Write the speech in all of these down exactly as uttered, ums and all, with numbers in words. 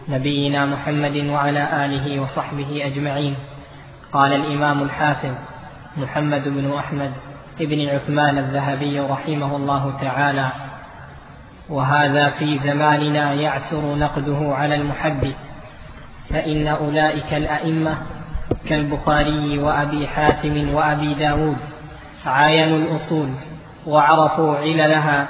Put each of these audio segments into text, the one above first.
نبينا محمد وعلى آله وصحبه أجمعين. قال الإمام الحافظ محمد بن أحمد ابن عثمان الذهبي رحمه الله تعالى: وهذا في زماننا يعسر نقده على المحدث، فإن أولئك الأئمة كالبخاري وأبي حاتم وأبي داود عاينوا الأصول وعرفوا عللها،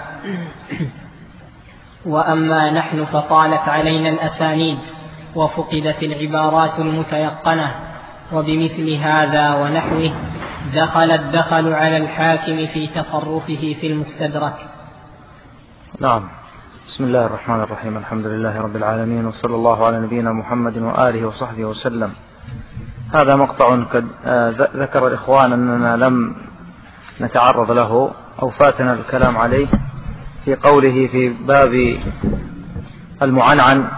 وأما نحن فطالت علينا الأسانيد وفقدت العبارات المتيقنة، وبمثل هذا ونحوه دخل الدخل على الحاكم في تصرفه في المستدرك. نعم. بسم الله الرحمن الرحيم. الحمد لله رب العالمين، وصلى الله على نبينا محمد وآله وصحبه وسلم. هذا مقطع قد ذكر الإخوان أننا لم نتعرض له أو فاتنا الكلام عليه، في قوله في باب المعنعن: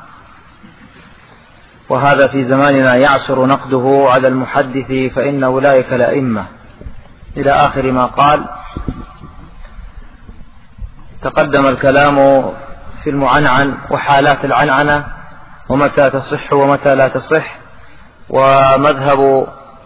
وهذا في زماننا يعسر نقده على المحدث فإن أولئك الأئمة، إلى آخر ما قال. تقدم الكلام في المعنعن وحالات العنعنة ومتى تصح ومتى لا تصح، ومذهب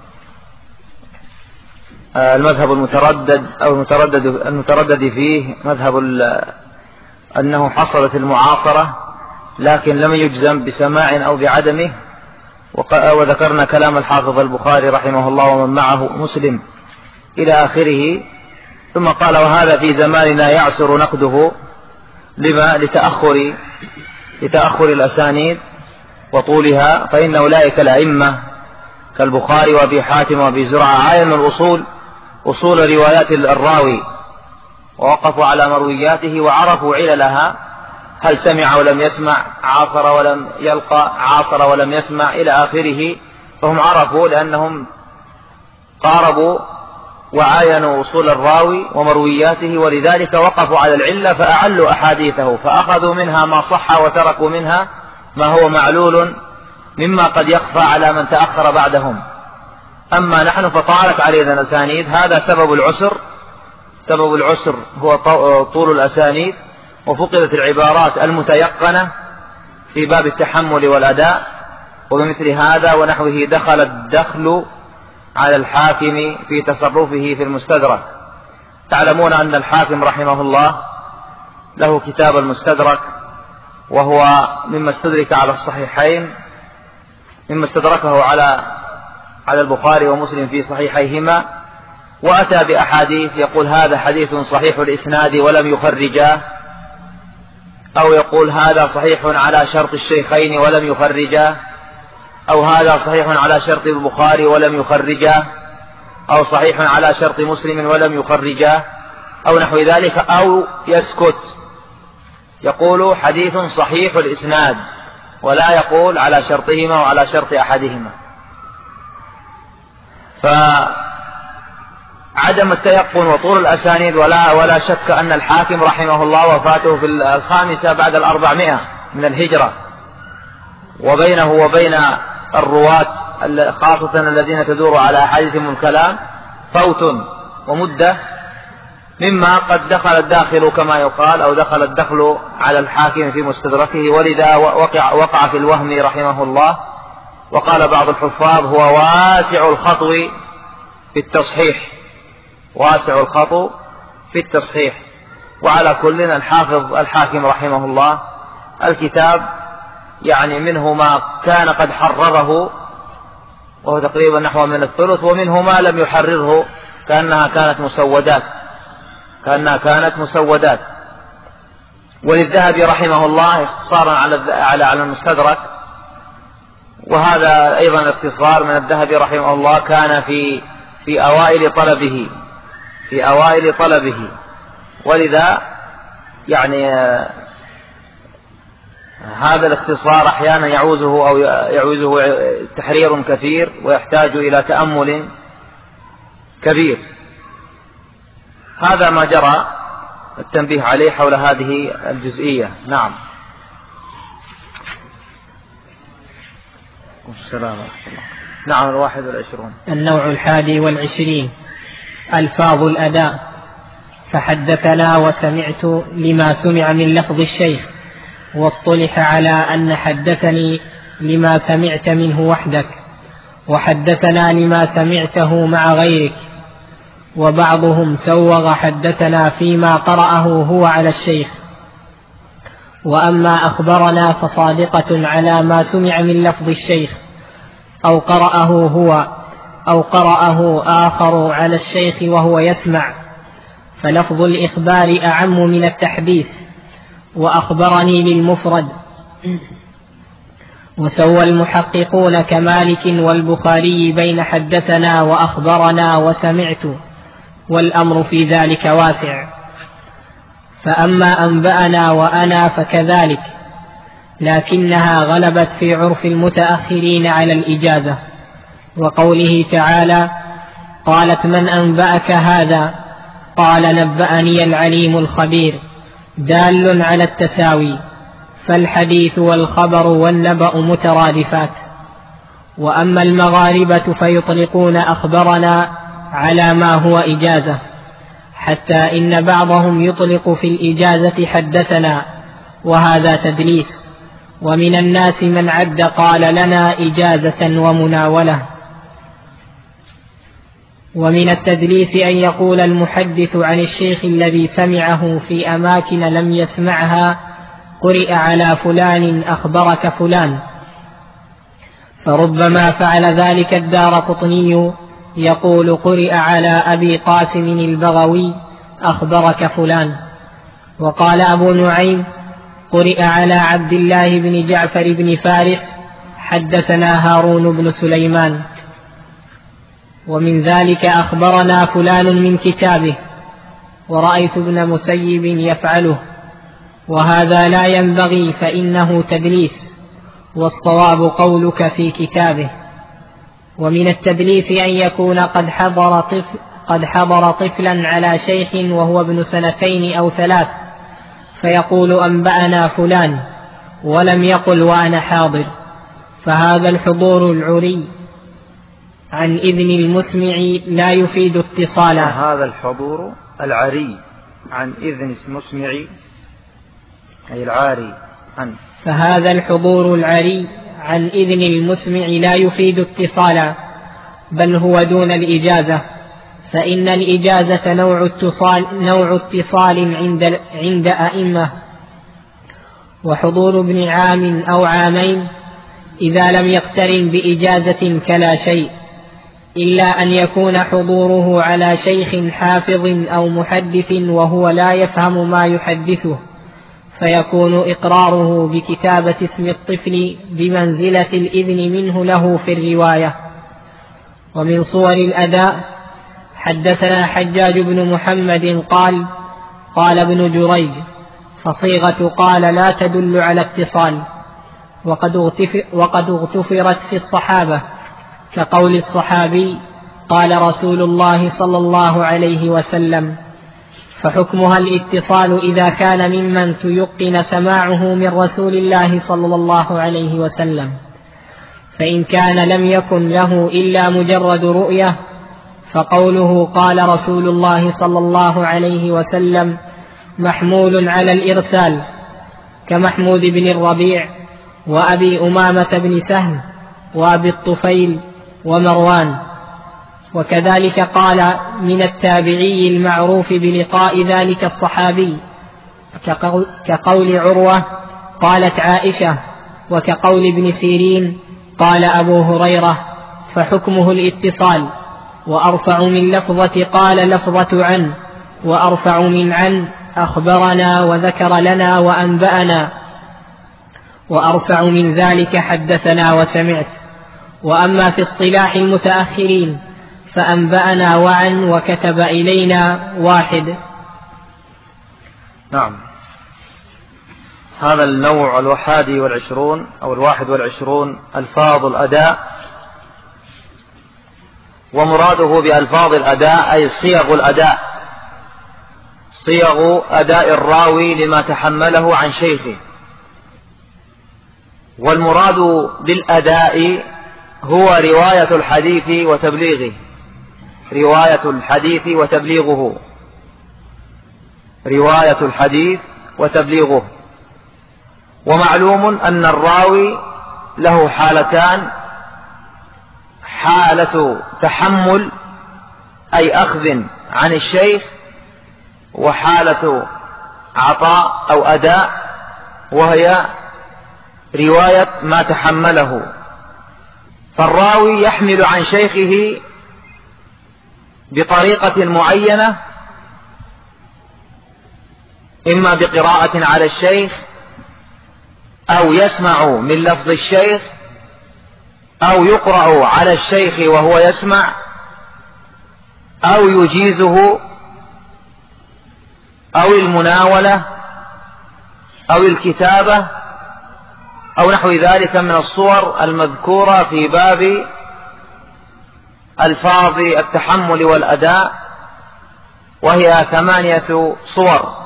المذهب المتردد أو المتردد المتردد فيه مذهب أنه حصلت المعاصرة لكن لم يجزم بسماع أو بعدمه، وذكرنا كلام الحافظ البخاري رحمه الله ومن معه مسلم إلى آخره. ثم قال: وهذا في زماننا يعسر نقده، لما؟ لتأخر لتأخر الأسانيد وطولها، فإن أولئك الأئمة كالبخاري وأبي حاتم وأبي زرعة عاينوا الأصول أصول روايات الراوي، ووقفوا على مروياته وعرفوا عللها: هل سمع ولم يسمع، عاصر ولم يلقى، عاصر ولم يسمع، إلى آخره. فهم عرفوا لأنهم قاربوا وعاينوا أصول الراوي ومروياته، ولذلك وقفوا على العلة فأعلوا أحاديثه، فأخذوا منها ما صح وتركوا منها ما هو معلول مما قد يخفى على من تأخر بعدهم. أما نحن فطالت علينا الأسانيد، هذا سبب العسر. سبب العسر هو طول الأسانيد وفقدت العبارات المتيقنة في باب التحمل والأداء، وبمثل هذا ونحوه دخل الدخل على الحاكم في تصرفه في المستدرك. تعلمون أن الحاكم رحمه الله له كتاب المستدرك، وهو مما استدرك على الصحيحين، مما استدركه على على البخاري ومسلم في صحيحيهما، وأتى بأحاديث يقول: هذا حديث صحيح الإسناد ولم يخرجاه، أو يقول: هذا صحيح على شرط الشيخين ولم يخرجاه، أو هذا صحيح على شرط البخاري ولم يخرجاه، أو صحيح على شرط مسلم ولم يخرجاه، أو نحو ذلك، أو يسكت يقول حديث صحيح الإسناد ولا يقول على شرطهما وعلى شرط أحدهما. فعدم التيقن وطول الأسانيد، ولا, ولا شك أن الحاكم رحمه الله وفاته في الخامسة بعد الأربعمائة من الهجرة، وبينه وبين الرواة خاصة الذين تدور على أحاديثهم الكلام فوت ومدة، مما قد دخل الداخل كما يقال، أو دخل الدخل على الحاكم في مستدركه، ولذا وقع, وقع في الوهم رحمه الله. وقال بعض الحفاظ: هو واسع الخطو في التصحيح، واسع الخطو في التصحيح. وعلى كل الحافظ الحاكم رحمه الله الكتاب يعني منه ما كان قد حرره وهو تقريبا نحو من الثلث، ومنه ما لم يحرره كأنها كانت مسودات كأنها كانت مسودات. وللذهبي رحمه الله اختصارا على على على المستدرك، وهذا أيضا اختصار من الذهبي رحمه الله، كان في في أوائل طلبه في أوائل طلبه ولذا يعني هذا الاختصار أحيانا يعوزه أو يعوزه تحرير كثير ويحتاج إلى تأمل كبير. هذا ما جرى التنبيه عليه حول هذه الجزئية. نعم. السلام عليكم. نعم. الواحد والعشرون. النوع الحادي والعشرين: ألفاظ الأداء. فحدثنا وسمعت لما سمع من لفظ الشيخ، واصطلح على أن حدثني لما سمعت منه وحدك، وحدثنا لما سمعته مع غيرك، وبعضهم سوغ حدثنا فيما قرأه هو على الشيخ. وأما أخبرنا فصادقة على ما سمع من لفظ الشيخ أو قرأه هو أو قرأه آخر على الشيخ وهو يسمع، فلفظ الإخبار أعم من التحديث. وأخبرني للمفرد. وسوى المحققون كمالك والبخاري بين حدثنا وأخبرنا وسمعت، والأمر في ذلك واسع. فأما أنبأنا وأنا فكذلك، لكنها غلبت في عرف المتأخرين على الإجازة. وقوله تعالى: قالت من أنبأك هذا؟ قال نبأني العليم الخبير، دال على التساوي، فالحديث والخبر والنبأ مترادفات. وأما المغاربة فيطلقون أخبرنا على ما هو إجازة، حتى إن بعضهم يطلق في الإجازة حدثنا، وهذا تدليس. ومن الناس من عد قال لنا إجازة ومناولة. ومن التدليس أن يقول المحدث عن الشيخ الذي سمعه في أماكن لم يسمعها: قرئ على فلان أخبرك فلان. فربما فعل ذلك الدارقطني، يقول: قرئ على أبي قاسم البغوي أخبرك فلان. وقال أبو نعيم: قرئ على عبد الله بن جعفر بن فارس حدثنا هارون بن سليمان. ومن ذلك أخبرنا فلان من كتابه، ورأيت ابن مسيب يفعله، وهذا لا ينبغي فإنه تدليس، والصواب قولك في كتابه. ومن التدليس أن يكون قد حضر طفل قد حضر طفلا على شيخ وهو ابن سنتين أو ثلاث، فيقول أنبأنا فلان ولم يقل وأنا حاضر، فهذا الحضور العري عن إذن المسمع لا يفيد اتصالا. هذا الحضور العري عن إذن المسمع أي العاري عن فهذا الحضور العري عن إذن المسمع لا يفيد اتصالا، بل هو دون الإجازة، فإن الإجازة نوع اتصال, نوع اتصال عند, عند أئمة. وحضور ابن عام أو عامين إذا لم يقترن بإجازة كلا شيء، إلا أن يكون حضوره على شيخ حافظ أو محدث وهو لا يفهم ما يحدثه، فيكون إقراره بكتابة اسم الطفل بمنزلة الإذن منه له في الرواية. ومن صور الأداء: حدثنا حجاج بن محمد قال قال ابن جريج، فصيغة قال لا تدل على اتصال، وقد اغتفر وقد اغتفرت في الصحابة، كقول الصحابي قال رسول الله صلى الله عليه وسلم، فحكمها الاتصال إذا كان ممن تيقن سماعه من رسول الله صلى الله عليه وسلم. فإن كان لم يكن له إلا مجرد رؤية، فقوله قال رسول الله صلى الله عليه وسلم محمول على الإرسال، كمحمود بن الربيع وأبي أمامة بن سهل وأبي الطفيل ومروان. وكذلك قال من التابعي المعروف بلقاء ذلك الصحابي، كقول عروة قالت عائشة، وكقول ابن سيرين قال أبو هريرة، فحكمه الاتصال، وأرفع من لفظة قال لفظة عن، وأرفع من عن أخبرنا وذكر لنا وأنبأنا، وأرفع من ذلك حدثنا وسمعت. وأما في اصطلاح المتأخرين فأنبأنا وعن وكتب إلينا واحد. نعم. هذا النوع الوحادي والعشرون أو الواحد والعشرون ألفاظ الأداء، ومراده بألفاظ الأداء أي صيغ الأداء، صيغ أداء الراوي لما تحمله عن شيخه. والمراد بالأداء هو رواية الحديث وتبليغه، رواية الحديث وتبليغه رواية الحديث وتبليغه ومعلوم أن الراوي له حالتان: حالة تحمل أي أخذ عن الشيخ، وحالة عطاء أو أداء وهي رواية ما تحمله. فالراوي يحمل عن شيخه بطريقة معينة، إما بقراءة على الشيخ، أو يسمع من لفظ الشيخ، أو يقرأ على الشيخ وهو يسمع، أو يجيزه، أو المناولة، أو الكتابة، أو نحو ذلك من الصور المذكورة في باب ألفاظ التحمل والأداء، وهي ثمانية صور.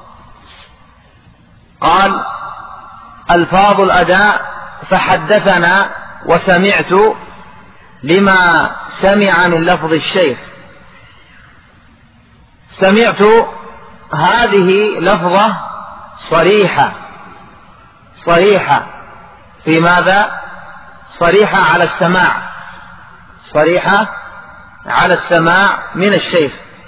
قال: ألفاظ الأداء: فحدثنا وسمعت لما سمع من لفظ الشيخ. سمعت هذه لفظة صريحة صريحة في ماذا؟ صريحة على السماع، صريحة على السماع من الشيخ.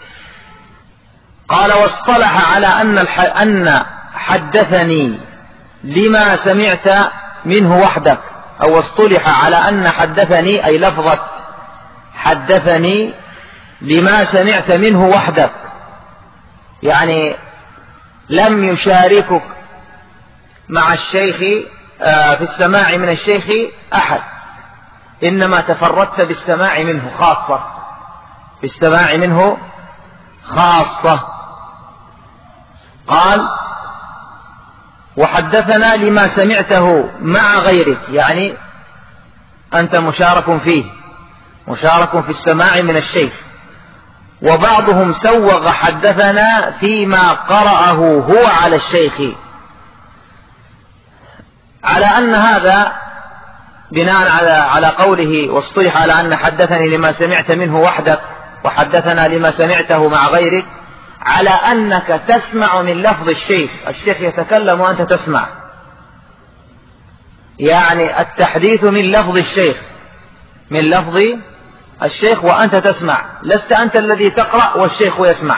قال: واصطلح على أن أن حدثني لما سمعت منه وحدك، أو اصطلح على أن حدثني أي لفظة حدثني لما سمعت منه وحدك، يعني لم يشاركك مع الشيخ في السماع من الشيخ أحد، إنما تفردت بالسماع منه خاصة، بالسماع منه خاصة. قال: وحدثنا لما سمعته مع غيرك، يعني أنت مشارك فيه، مشارك في السماع من الشيخ. وبعضهم سوغ حدثنا فيما قرأه هو على الشيخ، على أن هذا بناء على على قوله: واصطلح على أن حدثني لما سمعت منه وحدك، وحدثنا لما سمعته مع غيرك، على أنك تسمع من لفظ الشيخ، الشيخ يتكلم وأنت تسمع، يعني التحديث من لفظ الشيخ، من لفظ الشيخ وأنت تسمع، لست أنت الذي تقرأ والشيخ يسمع،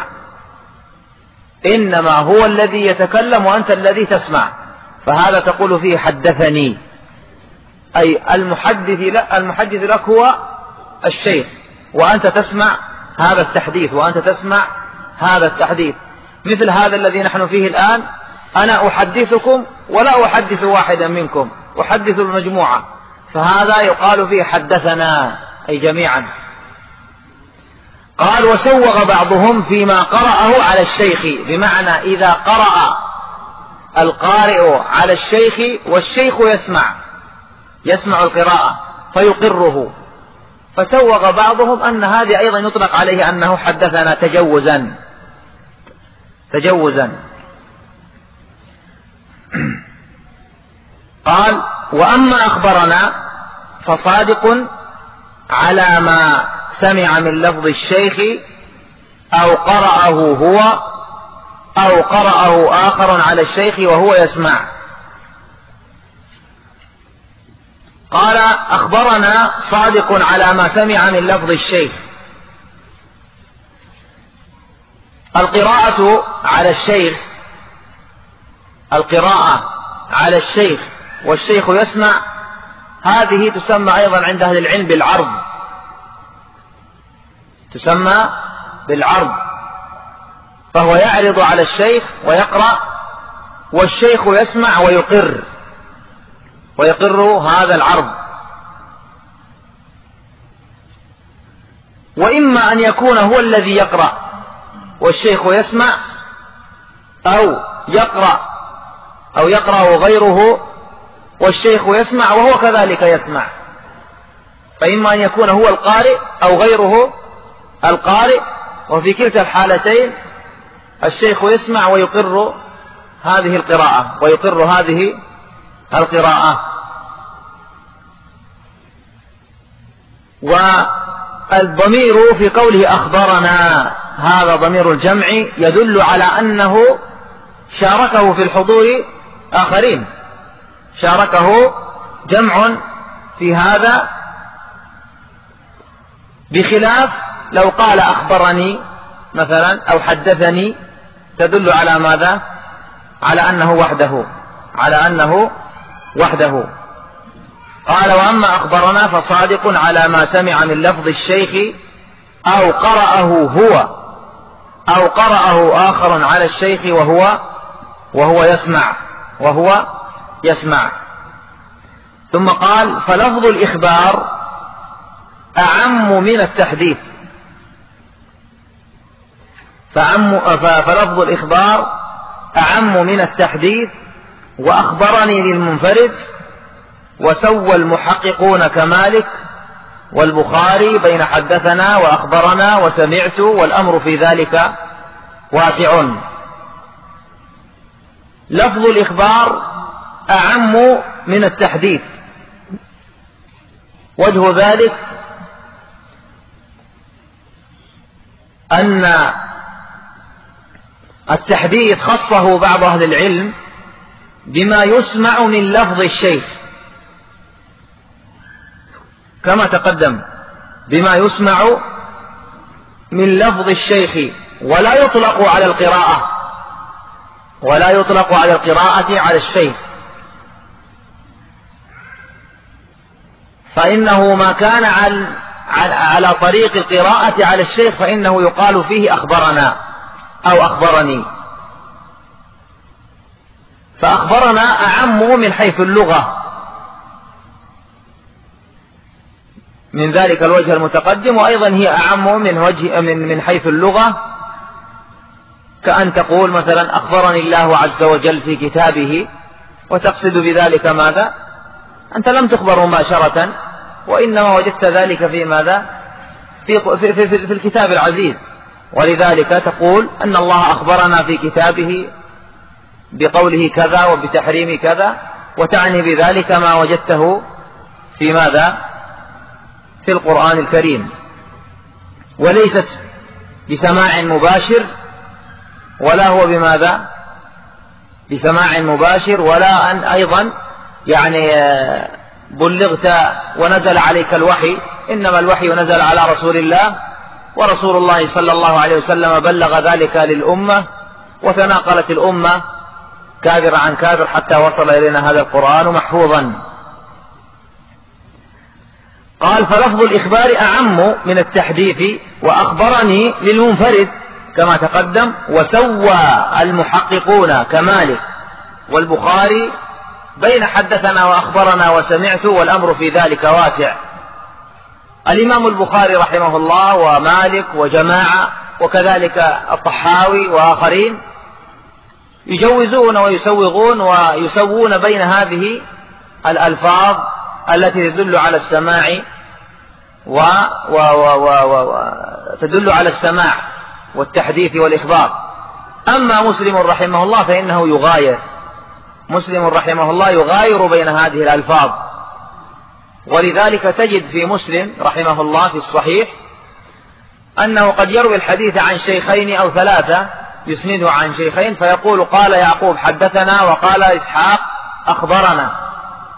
إنما هو الذي يتكلم وأنت الذي تسمع. فهذا تقول فيه حدثني، أي المحدث لك, المحدث لك هو الشيخ، وأنت تسمع هذا التحديث، وأنت تسمع هذا التحديث. مثل هذا الذي نحن فيه الآن، أنا أحدثكم ولا أحدث واحدا منكم، أحدث المجموعة، فهذا يقال فيه حدثنا، أي جميعا. قال: وسوغ بعضهم فيما قرأه على الشيخ، بمعنى إذا قرأ القارئ على الشيخ والشيخ يسمع يسمع القراءة فيقره، فسوغ بعضهم أن هذه أيضا يطلق عليه أنه حدثنا تجوزا تجوزا قال: وأما أخبرنا فصادق على ما سمع من لفظ الشيخ، أو قرأه هو، أو قرأه آخر على الشيخ وهو يسمع. قال: أخبرنا صادق على ما سمع من لفظ الشيخ. القراءة على الشيخ القراءة على الشيخ والشيخ يسمع، هذه تسمى أيضا عند أهل العلم بالعرض، تسمى بالعرض، فهو يعرض على الشيخ ويقرأ، والشيخ يسمع ويقر ويقر هذا العرض. وإما أن يكون هو الذي يقرأ والشيخ يسمع، أو يقرأ أو يقرأ غيره والشيخ يسمع وهو كذلك يسمع، فإما أن يكون هو القارئ أو غيره القارئ، وفي كلتا الحالتين الشيخ يسمع ويقر هذه القراءة ويقر هذه القراءة. والضمير في قوله أخبرنا، هذا ضمير الجمع يدل على أنه شاركه في الحضور آخرين، شاركه جمع في هذا، بخلاف لو قال أخبرني مثلا أو حدثني، تدل على ماذا؟ على أنه وحده، على أنه وحده. قال: وأما أخبرنا فصادق على ما سمع من لفظ الشيخ أو قرأه هو أو قرأه آخر على الشيخ وهو وهو يسمع وهو يسمع. ثم قال: فلفظ الإخبار أعم من التحديث، فلفظ الإخبار أعم من التحديث. وأخبرني للمنفرد، وسوى المحققون كمالك والبخاري بين حدثنا وأخبرنا وسمعت، والأمر في ذلك واسع. لفظ الإخبار أعم من التحديث. وجه ذلك أن التحديث خصه بعض أهل العلم بما يسمع من لفظ الشيخ، كما تقدم، بما يسمع من لفظ الشيخ، ولا يطلق على القراءة ولا يطلق على القراءة على الشيخ، فإنه ما كان على طريق القراءة على الشيخ فإنه يقال فيه أخبرنا أو أخبرني. فأخبرنا أعم من حيث اللغة من ذلك الوجه المتقدم، وأيضا هي أعم من وجه من من حيث اللغة، كأن تقول مثلا: أخبرني الله عز وجل في كتابه، وتقصد بذلك ماذا؟ أنت لم تخبر مباشرة، وإنما وجدت ذلك في ماذا؟ في, في, في, في الكتاب العزيز، ولذلك تقول أن الله أخبرنا في كتابه بقوله كذا وبتحريم كذا، وتعني بذلك ما وجدته في ماذا؟ في القرآن الكريم، وليست بسماع مباشر، ولا هو بماذا؟ بسماع مباشر، ولا أن أيضا يعني بلغت ونزل عليك الوحي، إنما الوحي نزل على رسول الله، ورسول الله صلى الله عليه وسلم بلغ ذلك للأمة، وتناقلت الأمة كابر عن كابر حتى وصل إلينا هذا القرآن محفوظا. قال: فلفظ الإخبار أعم من التحديث. وأخبرني للمنفرد كما تقدم، وسوى المحققون كمالك والبخاري بين حدثنا وأخبرنا وسمعت، والأمر في ذلك واسع. الإمام البخاري رحمه الله ومالك وجماعة، وكذلك الطحاوي وآخرين، يجوزون ويسوغون ويسوون بين هذه الألفاظ التي تدل على السماع و... و... و... و... و... تدل على السماع والتحديث والإخبار. أما مسلم رحمه الله فإنه يغاير، مسلم رحمه الله يغاير بين هذه الألفاظ، ولذلك تجد في مسلم رحمه الله في الصحيح أنه قد يروي الحديث عن شيخين أو ثلاثة، يسنده عن شيخين، فيقول: قال يعقوب حدثنا، وقال إسحاق أخبرنا.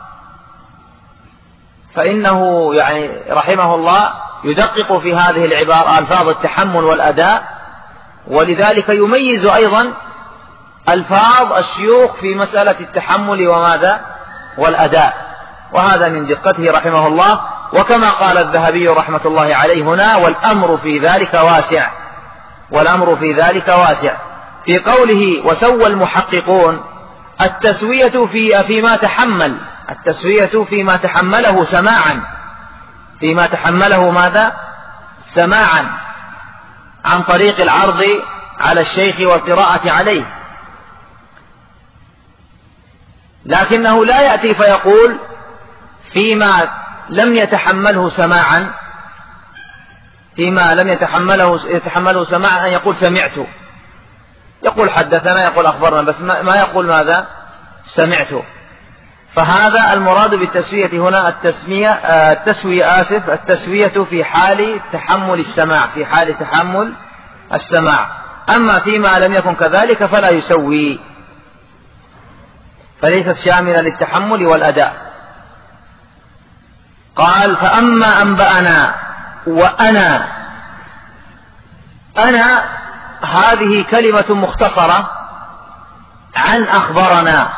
فإنه يعني رحمه الله يدقق في هذه العبارة ألفاظ التحمل والأداء، ولذلك يميز أيضا ألفاظ الشيوخ في مسألة التحمل وماذا؟ والأداء، وهذا من دقته رحمه الله. وكما قال الذهبي رحمة الله عليه هنا: والأمر في ذلك واسع، والأمر في ذلك واسع. في قوله وسوى المحققون، التسوية في فيما تحمل، التسوية فيما تحمله سماعا، فيما تحمله ماذا؟ سماعا، عن طريق العرض على الشيخ والقراءة عليه، لكنه لا يأتي فيقول فيما لم يتحمله سماعا، فيما لم يتحمله يتحمله سماعا أن يقول سمعت، يقول حدثنا، يقول أخبرنا، بس ما يقول ماذا؟ سمعت. فهذا المراد بالتسوية هنا التسمية التسوية آسف التسوية في حال تحمل السماع، في حال تحمل السماع. أما فيما لم يكن كذلك فلا يسوي. فليست شاملة للتحمل والأداء. قال فأما أنبأنا وأنا، أنا هذه كلمة مختصرة عن أخبرنا،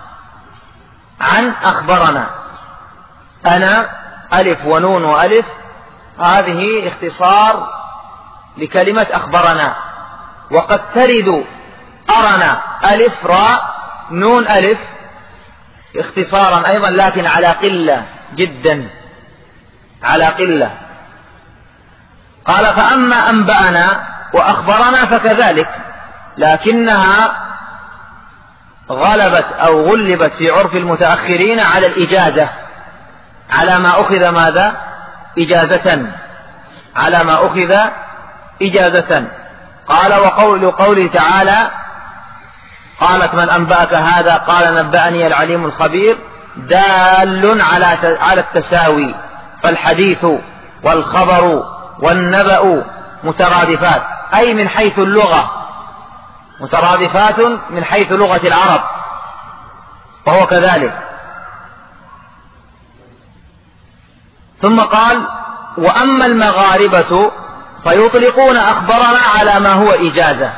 عن أخبرنا. أنا ألف ونون وألف، هذه اختصار لكلمة أخبرنا. وقد ترد أرنا ألف راء نون ألف اختصارا أيضا، لكن على قلة جدا، على قلة. قال فأما أنبأنا وأخبرنا فكذلك، لكنها غلبت أو غلبت في عرف المتأخرين على الإجازة، على ما أخذ ماذا؟ إجازة، على ما أخذ إجازة. قال وقول قوله تعالى قالت من أنبأك هذا قال نبأني العليم الخبير، دال على على التساوي، فالحديث والخبر والنبأ مترادفات، أي من حيث اللغة، مترادفات من حيث لغة العرب، وهو كذلك. ثم قال وأما المغاربة فيطلقون أخبرنا على ما هو إجازة،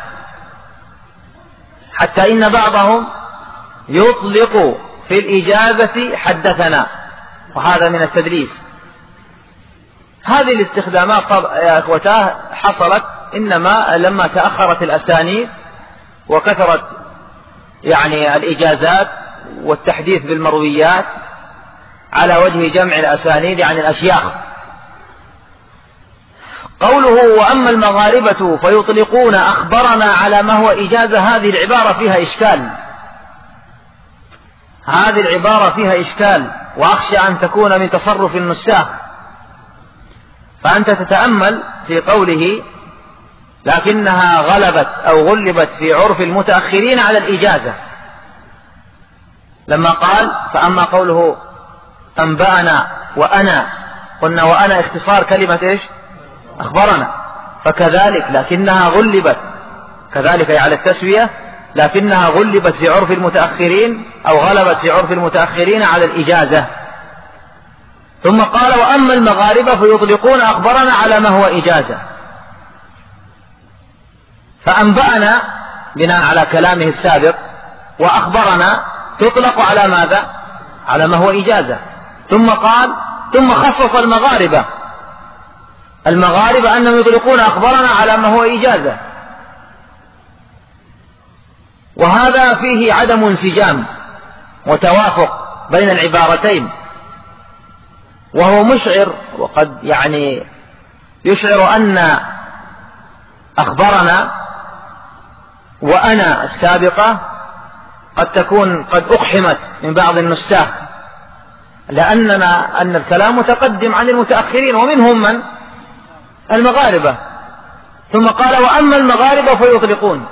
حتى إن بعضهم يطلق في الإجازة حدثنا، وهذا من التدليس. هذه الاستخدامات يا أخوتاه حصلت إنما لما تأخرت الأسانيد وكثرت يعني الإجازات والتحديث بالمرويات على وجه جمع الأسانيد عن الأشياخ. قوله وأما المغاربة فيطلقون أخبرنا على ما هو إجازة، هذه العبارة فيها إشكال، هذه العبارة فيها إشكال، وأخشى أن تكون من تصرف النساخ. فأنت تتأمل في قوله لكنها غلبت أو غلبت في عرف المتأخرين على الإجازة، لما قال فأما قوله أنبأنا وأنا، قلنا وأنا اختصار كلمة إيش؟ أخبرنا. فكذلك لكنها غلبت، كذلك على التسوية، لكنها غلبت في عرف المتأخرين أو غلبت في عرف المتأخرين على الإجازة. ثم قال وأما المغاربة فيطلقون أخبرنا على ما هو إجازة. فأنبأنا بناء على كلامه السابق، وأخبرنا تطلق على ماذا؟ على ما هو إجازة. ثم قال ثم خصص المغاربة، المغاربة أنهم يطلقون أخبرنا على ما هو إجازة، وهذا فيه عدم انسجام وتوافق بين العبارتين، وهو مشعر، وقد يعني يشعر أن أخبرنا وأنا السابقة قد تكون قد أقحمت من بعض النساخ، لأننا أن الكلام متقدم عن المتأخرين ومنهم من المغاربة. ثم قال وأما المغاربة فيطلقون،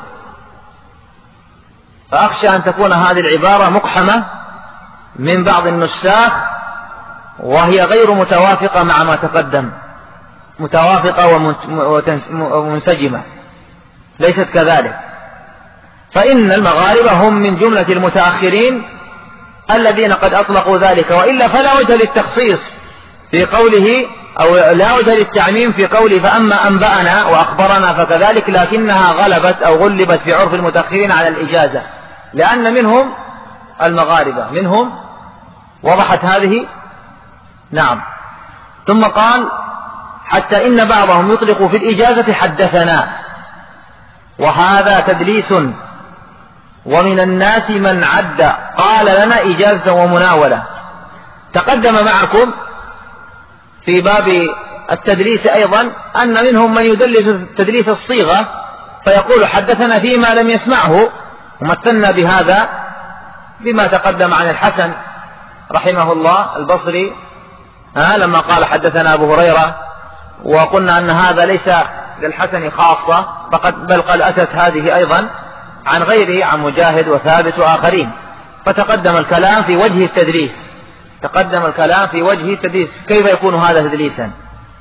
فأخشى أن تكون هذه العبارة مقحمة من بعض النساخ، وهي غير متوافقة مع ما تقدم، متوافقة ومنسجمة، ليست كذلك. فإن المغاربة هم من جملة المتأخرين الذين قد أطلقوا ذلك، وإلا فلا وجه للتخصيص في قوله، أو لا وجه للتعميم في قوله فأما أنبأنا وأخبرنا فكذلك، لكنها غلبت أو غلبت في عرف المتأخرين على الإجازة، لأن منهم المغاربة، منهم. وضحت هذه؟ نعم. ثم قال حتى إن بعضهم يطلق في الإجازة حدثنا، وهذا تدليس، ومن الناس من عد قال لنا إجازة ومناولة. تقدم معكم في باب التدليس أيضا أن منهم من يدلس تدليس الصيغة فيقول حدثنا فيما لم يسمعه، ومثلنا بهذا بما تقدم عن الحسن رحمه الله البصري ها لما قال حدثنا أبو هريرة، وقلنا أن هذا ليس للحسن خاصة، بل قد أتت هذه أيضا عن غيره، عن مجاهد وثابت وآخرين. فتقدم الكلام في وجه التدليس، تقدم الكلام في وجه التدليس، كيف يكون هذا تدليسا؟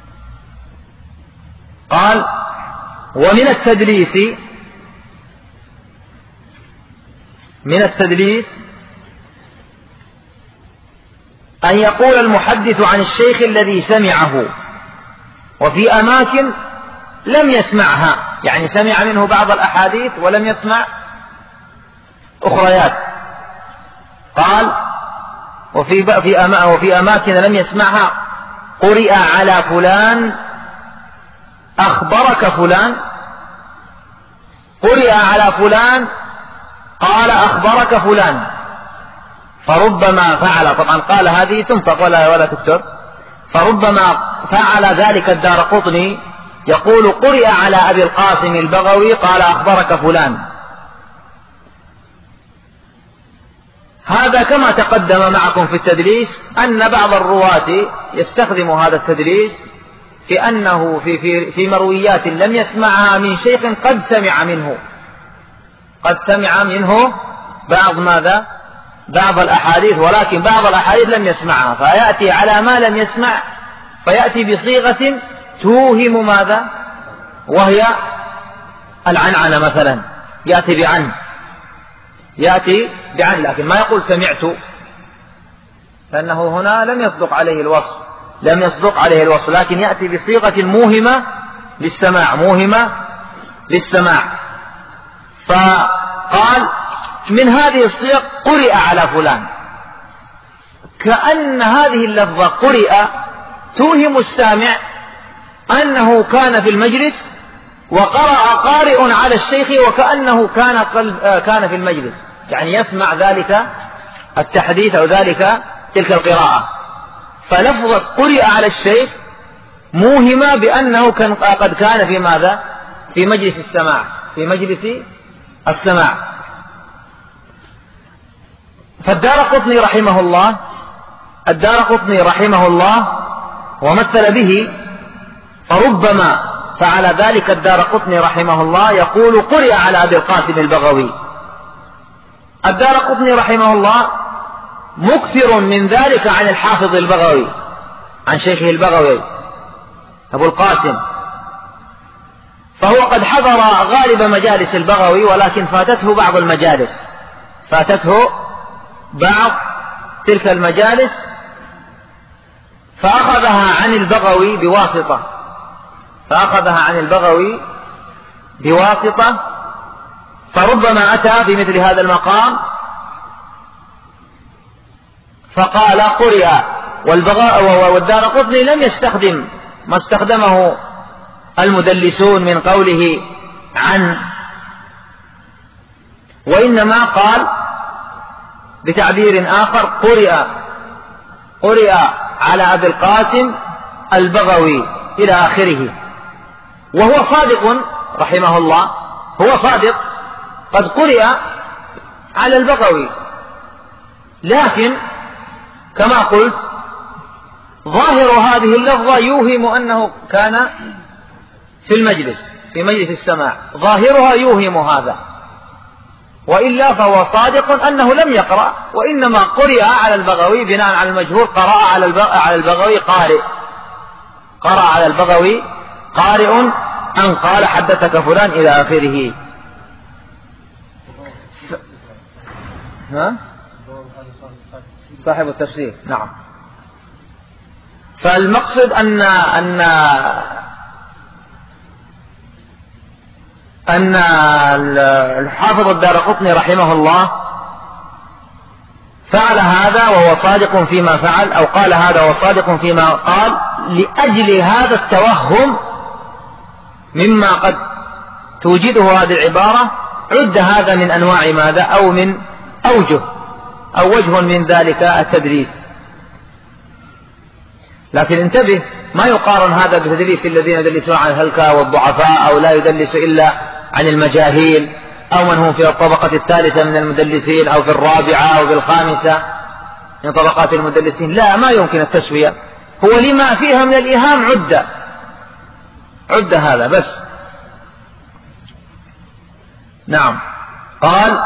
قال ومن التدليس، من التدليس أن يقول المحدث عن الشيخ الذي سمعه، وفي أماكن لم يسمعها، يعني سمع منه بعض الأحاديث ولم يسمع أخريات. قال وفي وفي أماكن لم يسمعها قرئ على فلان أخبرك فلان، قرئ على فلان قال أخبرك فلان، فربما فعل، طبعا قال هذه تنطق ولا ولا تكتب، فربما فعل ذلك الدارقطني يقول قرئ على أبي القاسم البغوي قال أخبرك فلان. هذا كما تقدم معكم في التدليس أن بعض الرواة يستخدم هذا التدليس في أنه في, في, في مرويات لم يسمعها من شيخ قد سمع منه، قد سمع منه بعض ماذا؟ بعض الأحاديث، ولكن بعض الأحاديث لم يسمعها، فيأتي على ما لم يسمع فيأتي بصيغة توهم ماذا؟ وهي العنعنة مثلا، يأتي بعن يأتي بعن لكن ما يقول سمعت، لأنه هنا لم يصدق عليه الوصف، لم يصدق عليه الوصف، لكن يأتي بصيغة موهمة للسماع، موهمة للسماع. فقال من هذه الصيغ قرئ على فلان، كأن هذه اللفظة قرئ توهم السامع أنه كان في المجلس وقرأ قارئ على الشيخ وكأنه كان كان في المجلس، يعني يسمع ذلك التحديث أو ذلك تلك القراءة. فلفظة قرئ على الشيخ موهمة بأنه كان قد كان في ماذا؟ في مجلس السماع، في مجلس السماع. فالدارقطني رحمه الله الدارقطني رحمه الله ومثل به، فربما فعل ذلك الدارقطني رحمه الله يقول قرئ على أبي القاسم البغوي. الدارقطني رحمه الله مكثر من ذلك عن الحافظ البغوي، عن شيخه البغوي أبو القاسم، فهو قد حضر غالب مجالس البغوي ولكن فاتته بعض المجالس، فاتته بعض تلك المجالس، فأخذها عن البغوي بواسطة فأخذها عن البغوي بواسطة فربما أتى بمثل هذا المقام فقال قرئ. والدارقطني لم يستخدم ما استخدمه المدلسون من قوله عن، وإنما قال بتعبير آخر قرئ قرئ على أبي القاسم البغوي إلى آخره. وهو صادق رحمه الله، هو صادق قد قرئ على البغوي، لكن كما قلت ظاهر هذه اللفظة يوهم أنه كان في المجلس، في مجلس السماع، ظاهرها يوهم هذا، وإلا فهو صادق أنه لم يقرأ، وإنما قرئ على البغوي بناء على المجهول، قرأ على البغوي قارئ، قرأ على البغوي قارئ أن قال حدثك فلان إلى آخره. ها؟ صاحب التفسير، نعم. فالمقصد أن أن أن الحافظ الدارقطني رحمه الله فعل هذا وهو صادق فيما فعل، أو قال هذا وهو صادق فيما قال، لأجل هذا التوهم مما قد توجده هذه العبارة، عد هذا من أنواع ماذا؟ أو من أوجه أو وجه من ذلك التدليس. لكن انتبه، ما يقارن هذا بتدليس الذين يدلسون عن الهلكة والضعفاء، أو لا يدلس إلا عن المجاهيل، أو من هم في الطبقة الثالثة من المدلسين، أو في الرابعة أو في الخامسة من طبقات المدلسين. لا، ما يمكن التسوية، هو لما فيها من الإيهام عد عد هذا بس. نعم. قال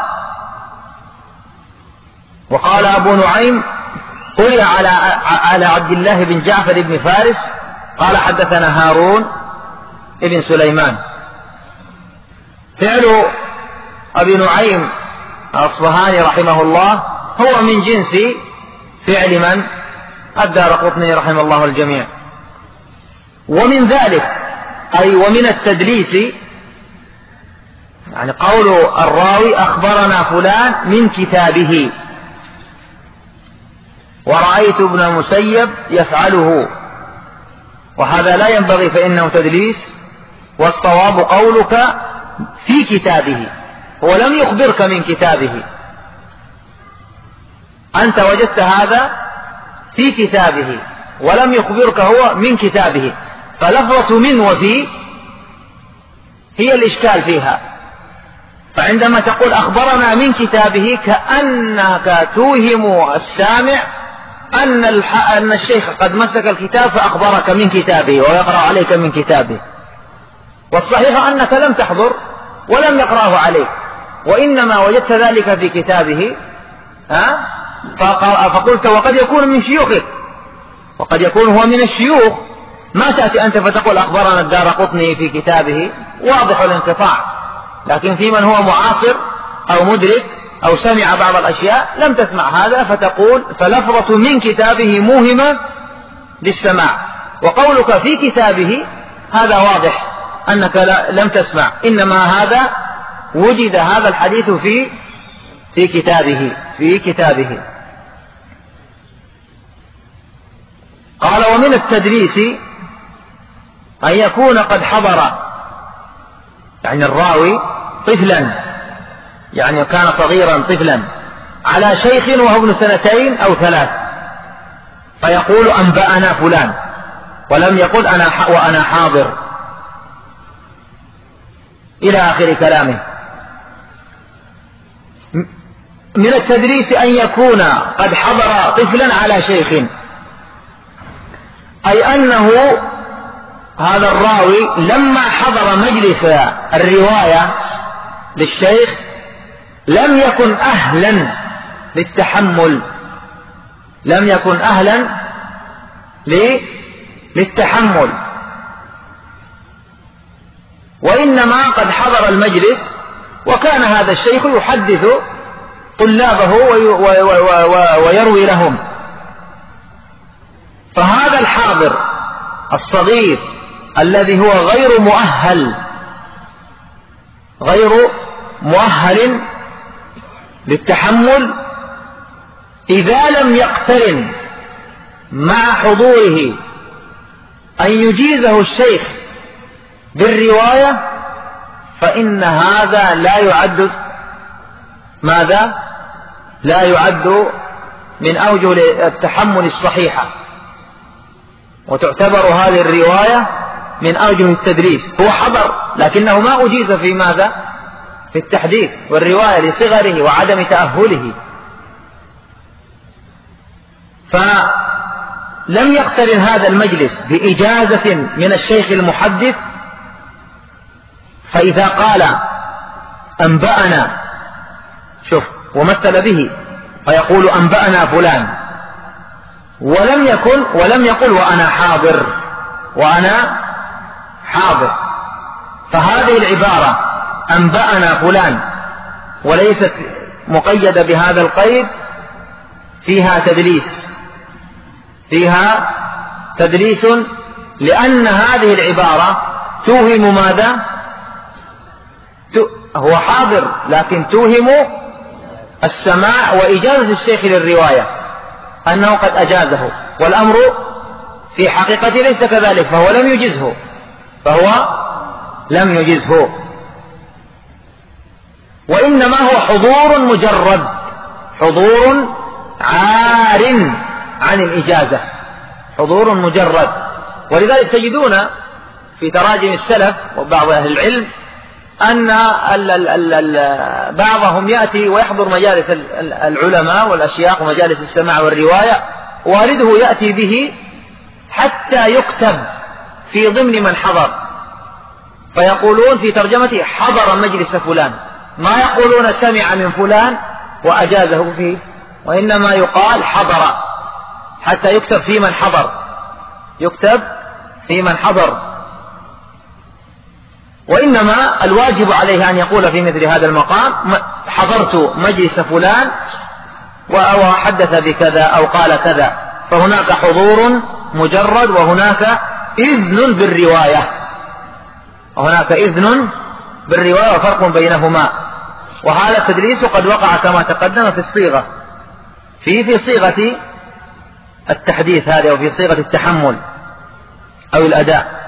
وقال أبو نعيم قرئ على على عبد الله بن جعفر بن فارس قال حدثنا هارون ابن سليمان. فعل أبي نعيم الأصبهاني رحمه الله هو من جنس فعل من؟ الدارقطني رحمه الله الجميع. ومن ذلك أي ومن التدليس يعني قول الراوي أخبرنا فلان من كتابه، ورأيت ابن المسيب يفعله، وهذا لا ينبغي فإنه تدليس، والصواب قولك في كتابه، هو لم يخبرك من كتابه، أنت وجدت هذا في كتابه ولم يخبرك هو من كتابه، فلفظة من وفي هي الإشكال فيها. فعندما تقول أخبرنا من كتابه كأنك توهم السامع أن, أن الشيخ قد مسك الكتاب فأخبرك من كتابه ويقرأ عليك من كتابه، والصحيح أنك لم تحضر ولم يقرأه عليك، وإنما وجدت ذلك في كتابه ها؟ فقلت وقد يكون من شيوخك، وقد يكون هو من الشيوخ، ما تأتي أنت فتقول أخبرنا الدارقطني في كتابه، واضح الانقطاع. لكن في من هو معاصر أو مدرك أو سمع بعض الأشياء لم تسمع هذا، فتقول فلفظة من كتابه موهمة للسماع، وقولك في كتابه هذا واضح أنك لم تسمع، إنما هذا وجد هذا الحديث في في كتابه في كتابه قال ومن التدليس أن يكون قد حضر يعني الراوي طفلا، يعني كان صغيرا طفلا على شيخ وهو ابن سنتين أو ثلاث، فيقول أنبأنا فلان ولم يقل أنا وأنا حاضر إلى آخر كلامه. من التدريس أن يكون قد حضر طفلا على شيخ، أي أنه هذا الراوي لما حضر مجلس الرواية للشيخ لم يكن أهلا للتحمل، لم يكن أهلا للتحمل، وإنما قد حضر المجلس وكان هذا الشيخ يحدث طلابه ويروي لهم، فهذا الحاضر الصغير الذي هو غير مؤهل غير مؤهل للتحمل إذا لم يقترن مع حضوره أن يجيزه الشيخ بالرواية، فإن هذا لا يعد ماذا؟ لا يعد من أوجه التحمل الصحيحة، وتعتبر هذه الرواية من أوجه التدريس. هو حضر لكنه ما أجيز في ماذا؟ في التحديث والرواية لصغره وعدم تأهله، فلم يقترن هذا المجلس بإجازة من الشيخ المحدث، فإذا قال أنبأنا شوف ومثل به فيقول أنبأنا فلان ولم يكن ولم يقل وأنا حاضر وأنا حاضر، فهذه العبارة أنبأنا فلان وليست مقيدة بهذا القيد فيها تدليس فيها تدليس لأن هذه العبارة توهم ماذا؟ هو حاضر لكن توهم السماع وإجازة الشيخ للرواية أنه قد أجازه، والأمر في حقيقته ليس كذلك، فهو لم يجزه فهو لم يجزه وإنما هو حضور مجرد، حضور عار عن الإجازة، حضور مجرد. ولذلك تجدون في تراجم السلف وبعض أهل العلم أن ال ال ال ال بعضهم يأتي ويحضر مجالس العلماء والأشياخ ومجالس السماع والرواية، والده يأتي به حتى يكتب في ضمن من حضر، فيقولون في ترجمته حضر مجلس فلان، ما يقولون سمع من فلان وأجازه فيه، وإنما يقال حضر حتى يكتب في من حضر، يكتب في من حضر. وإنما الواجب عليه أن يقول في مثل هذا المقام حضرت مجلس فلان وحدث بكذا أو قال كذا، فهناك حضور مجرد وهناك إذن بالرواية، وهناك إذن بالرواية وفرق بينهما. وهذا التدليس قد وقع كما تقدم في الصيغة في في صيغة التحديث هذه وفي صيغة التحمل أو الأداء.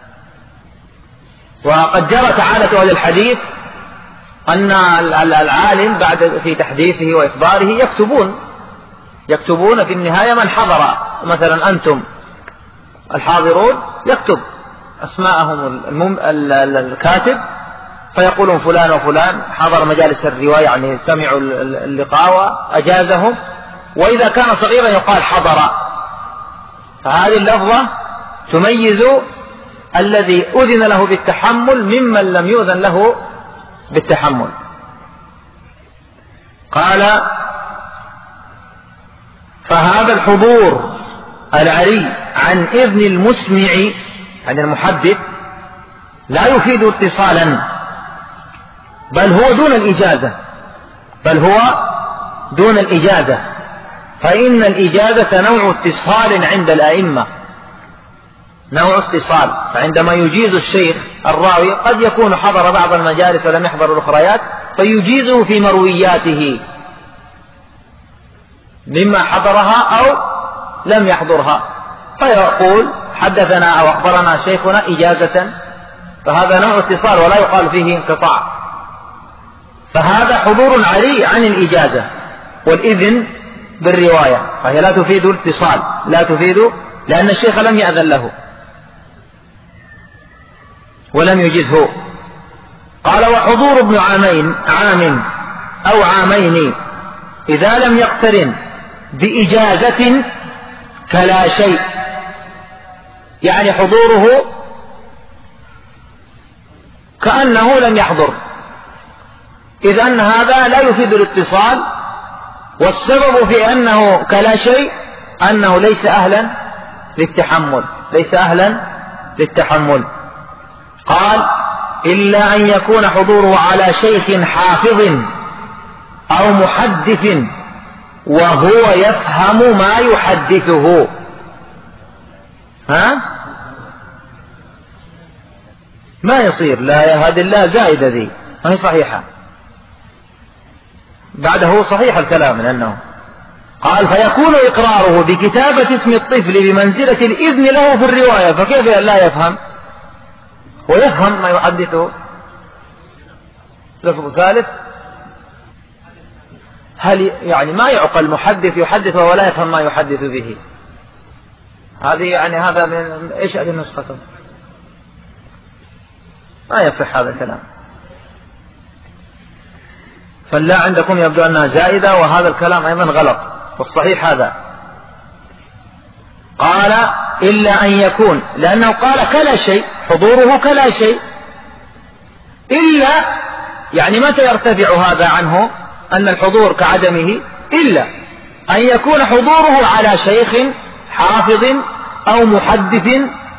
وقد جرت عادة أهل الحديث أن العالم بعد في تحديثه وإخباره يكتبون يكتبون في النهاية من حضر، مثلا أنتم الحاضرون يكتب أسماءهم الكاتب فيقولون فلان وفلان حضر مجالس الرواية، يعني سمعوا اللقاء وأجازهم، وإذا كان صغيرا يقال حضر. فهذه اللفظة تميز الذي أذن له بالتحمل ممن لم يؤذن له بالتحمل. قال فهذا الحضور العري عن إذن المسمع عن المحدث لا يفيد اتصالا، بل هو دون الإجازة بل هو دون الإجازة فإن الإجازة نوع اتصال عند الأئمة، نوع اتصال. فعندما يجيز الشيخ الراوي قد يكون حضر بعض المجالس ولم يحضر الأخريات فيجيزه في مروياته مما حضرها أو لم يحضرها، فيقول حدثنا أو أخبرنا شيخنا إجازة، فهذا نوع اتصال ولا يقال فيه انقطاع. فهذا حضور عري عن الإجازة والإذن بالرواية، فهي لا تفيد الاتصال، لا تفيد، لأن الشيخ لم يأذن له ولم يجزه. قال وحضور ابن عامين عام أو عامين إذا لم يقترن بإجازة كلا شيء، يعني حضوره كأنه لم يحضر، إذ أن هذا لا يفيد الاتصال، والسبب في أنه كلا شيء أنه ليس أهلا للتحمل ليس أهلا للتحمل. قال إلا أن يكون حضوره على شيخ حافظ أو محدث وهو يفهم ما يحدثه. ها ما يصير، لا هذه لا زائدة ذي ما هي صحيحة، بعده صحيح الكلام لأنه قال فيكون إقراره بكتابة اسم الطفل بمنزلة الإذن له في الرواية، فكيف لا يفهم ويفهم ما يحدثه؟ لفظ ثالث، هل يعني ما يعقل محدث يحدث وهو لا يفهم ما يحدث به؟ هذه يعني هذا من إيش هذه النسخة؟ ما يصح هذا الكلام، فاللا عندكم يبدو أنها زائدة، وهذا الكلام أيضا غلط، والصحيح هذا. قال إلا أن يكون، لأنه قال كلا شيء، حضوره كلا شيء، إلا يعني متى يرتفع هذا عنه أن الحضور كعدمه؟ إلا أن يكون حضوره على شيخ حافظ أو محدث،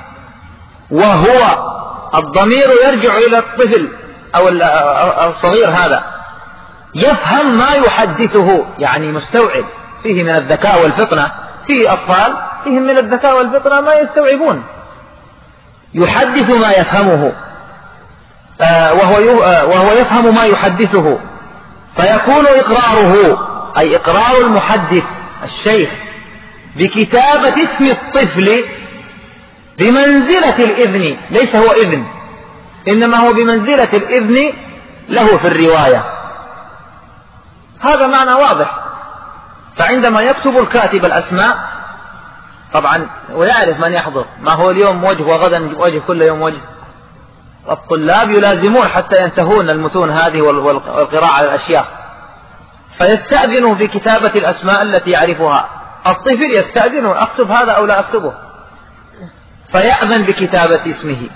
وهو الضمير يرجع إلى الطفل أو الصغير هذا يفهم ما يحدثه، يعني مستوعب، فيه من الذكاء والفطنة، فيه أطفال فيهم من الذكاء والفطنة ما يستوعبون، يحدث ما يفهمه آه وهو, آه وهو يفهم ما يحدثه، فيكون إقراره أي إقرار المحدث الشيخ بكتابة اسم الطفل بمنزلة الإذن، ليس هو إذن، إنما هو بمنزلة الإذن له في الرواية. هذا معنى واضح. فعندما يكتب الكاتب الأسماء طبعا ويعرف من يحضر، ما هو اليوم وجه وغدا وجه، كل يوم وجه، الطلاب يلازمون حتى ينتهون المتون هذه والقراءة على الأشياء، فيستأذنوا بكتابة الأسماء التي يعرفها. الطفل يستأذن أكتب هذا أو لا أكتبه، فيأذن بكتابة اسمه.